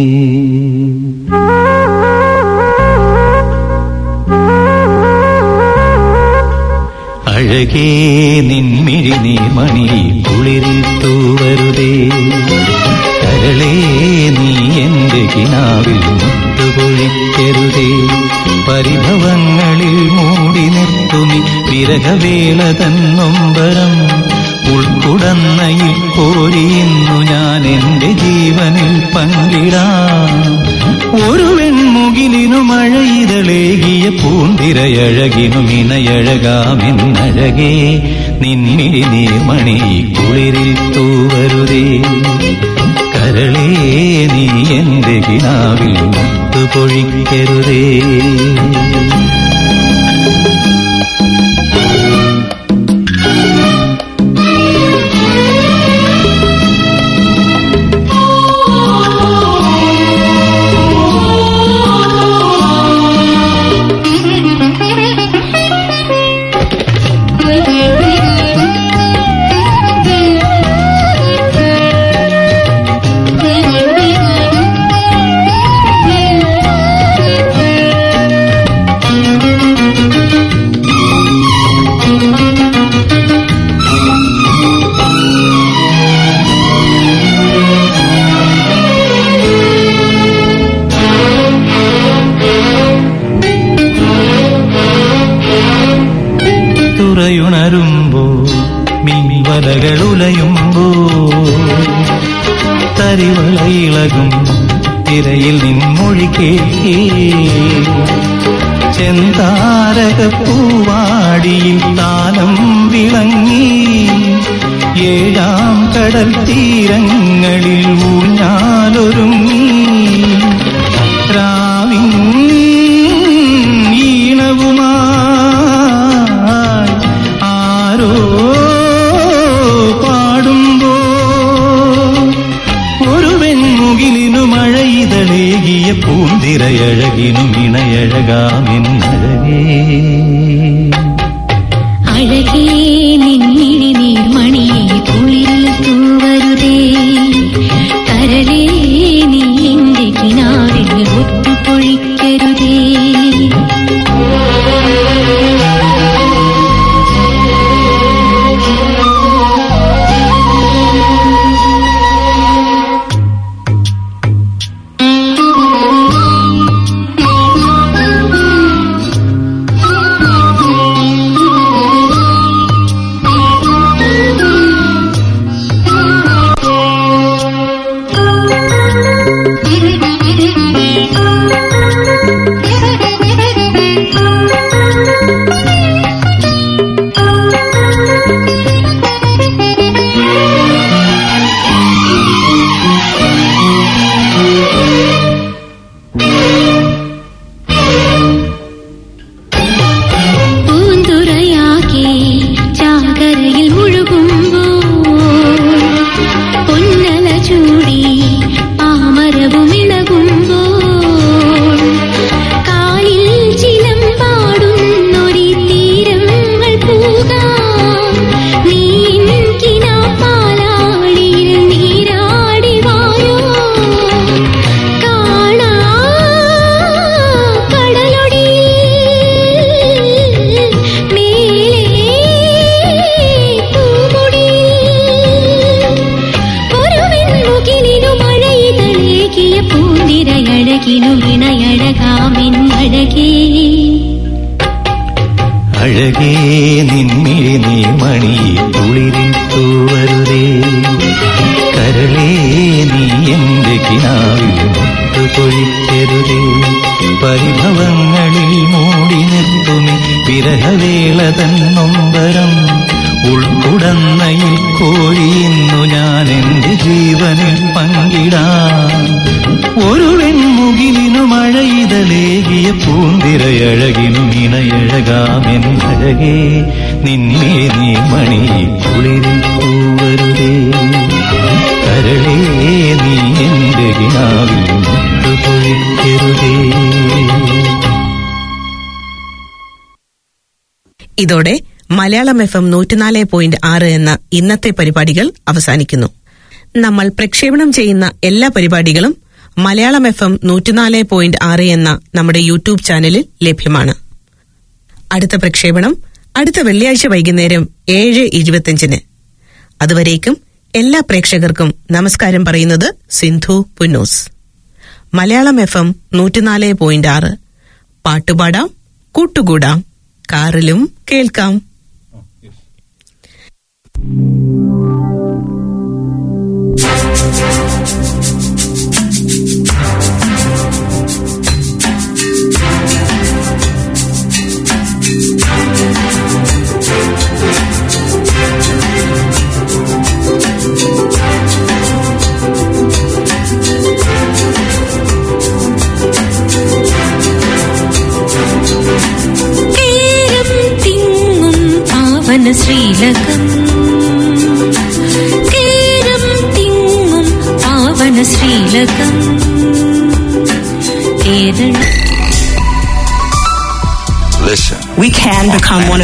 Speaker 9: അഴകേ നിൻമിഴി നീർമണി കുളിരിൽ തൂവരുതേ, കരളേ നീ എന്റെ കിനാവിൽ മുട്ടുപൊഴിക്കരുതേ, പരിഭവങ്ങളിൽ മൂടി നിർത്തുമി വിരഹവേള തന്നൊമ്പരം, ഉൾക്കുടന്നയിൽ കോരിയുന്നു ഞാൻ എന്റെ ജീവനിൽ പങ്കിടാം. ഒരു വെൺമുകിലിനു മഴയിതളേകിയ പൂന്തിരയഴകിനു മിനയഴകാമെന്നഴകേ നിന്നിഴി നീർമണി കുളിരിൽ തൂവരുതേ. കരളേ നീ എന്റെ കിനാവിൽ മുത്തുപൊഴിക്കരുതേ. തുറയുണരുമ്പോ മിൻവലകളുലയുമ്പോ തരിവളയിളകും തിരയിൽ നിൻമൊഴി കേൾക്കേ. ചെന്താരകപ്പൂവാടിയിൽ താലം വിളങ്ങി ഏഴാം കടൽ തീരങ്ങളിൽ ഊഞ്ഞാലൊരുങ്ങി. രാവിൻ ഈണവുമായി ആരോ പാടുമ്പോ ഒരു വെൺമുകിലിനു മഴയിതളേകിയ പൂന്തിരയഴകിനും ഇണയഴകാമെന്നഴകേ.
Speaker 10: അഴകേ നിന്നിഴി നീർമണിയെ കുളിരിൽ തൂവരുതേ. കരളേ നീ എന്റെ കിനാവിൽ ഒത്തുപൊഴിക്കരുതേ.
Speaker 9: അഴകേ നിന്നിഴി നീർമണി കുളിരിൽ തൂവരുതേ. കരളേ നീ എന്റെ കിനാവിൽ മുത്തുപൊഴിക്കരുതേ. പരിഭവങ്ങളിൽ മൂടി നിർത്തുമി വിരഹവേള തന്നൊമ്പരം. ഉൾക്കുടന്നയിൽ കോഴിയുന്നു ഞാൻ എന്റെ ജീവനിൽ പങ്കിടാം. ഒരു വെൺമുകിലിനു മഴയിതളേകിയ പൂന്തിരയഴകിനും ഇണയഴകാമെന്നഴകേ. നിന്നെ നീ മണി കുളിരിൽ തൂവരുതേ. കരളേ നീ എന്റെ കിനാവിൽ മുത്തുപൊഴിക്കരുതേ.
Speaker 1: ഇതോടെ മലയാളം എഫ് എം നൂറ്റിനാല് പോയിന്റ് ആറ് എന്ന ഇന്നത്തെ പരിപാടികൾ അവസാനിക്കുന്നു. നമ്മൾ പ്രക്ഷേപണം ചെയ്യുന്ന എല്ലാ പരിപാടികളും മലയാളം എഫ് എം നൂറ്റിനാല് പോയിന്റ് ആറ് എന്ന നമ്മുടെ യൂട്യൂബ് ചാനലിൽ ലഭ്യമാണ്. അടുത്ത പ്രക്ഷേപണം അടുത്ത വെള്ളിയാഴ്ച വൈകുന്നേരം ഏഴ് ഇരുപത്തിയഞ്ചിന്. അതുവരേക്കും എല്ലാ പ്രേക്ഷകർക്കും നമസ്കാരം പറയുന്നത് സിന്ധു പുന്നൂസ്. മലയാളം എഫ് എം നൂറ്റിനാല് പോയിന്റ് ആറ് പാട്ടുപാടാം, കൂട്ടുകൂടാം, കാറിലും കേൾക്കാം.
Speaker 10: പാവന ശ്രീലകം കേരം തിങ്ങും പാവന ശ്രീലകം Keralam.
Speaker 11: We can become one of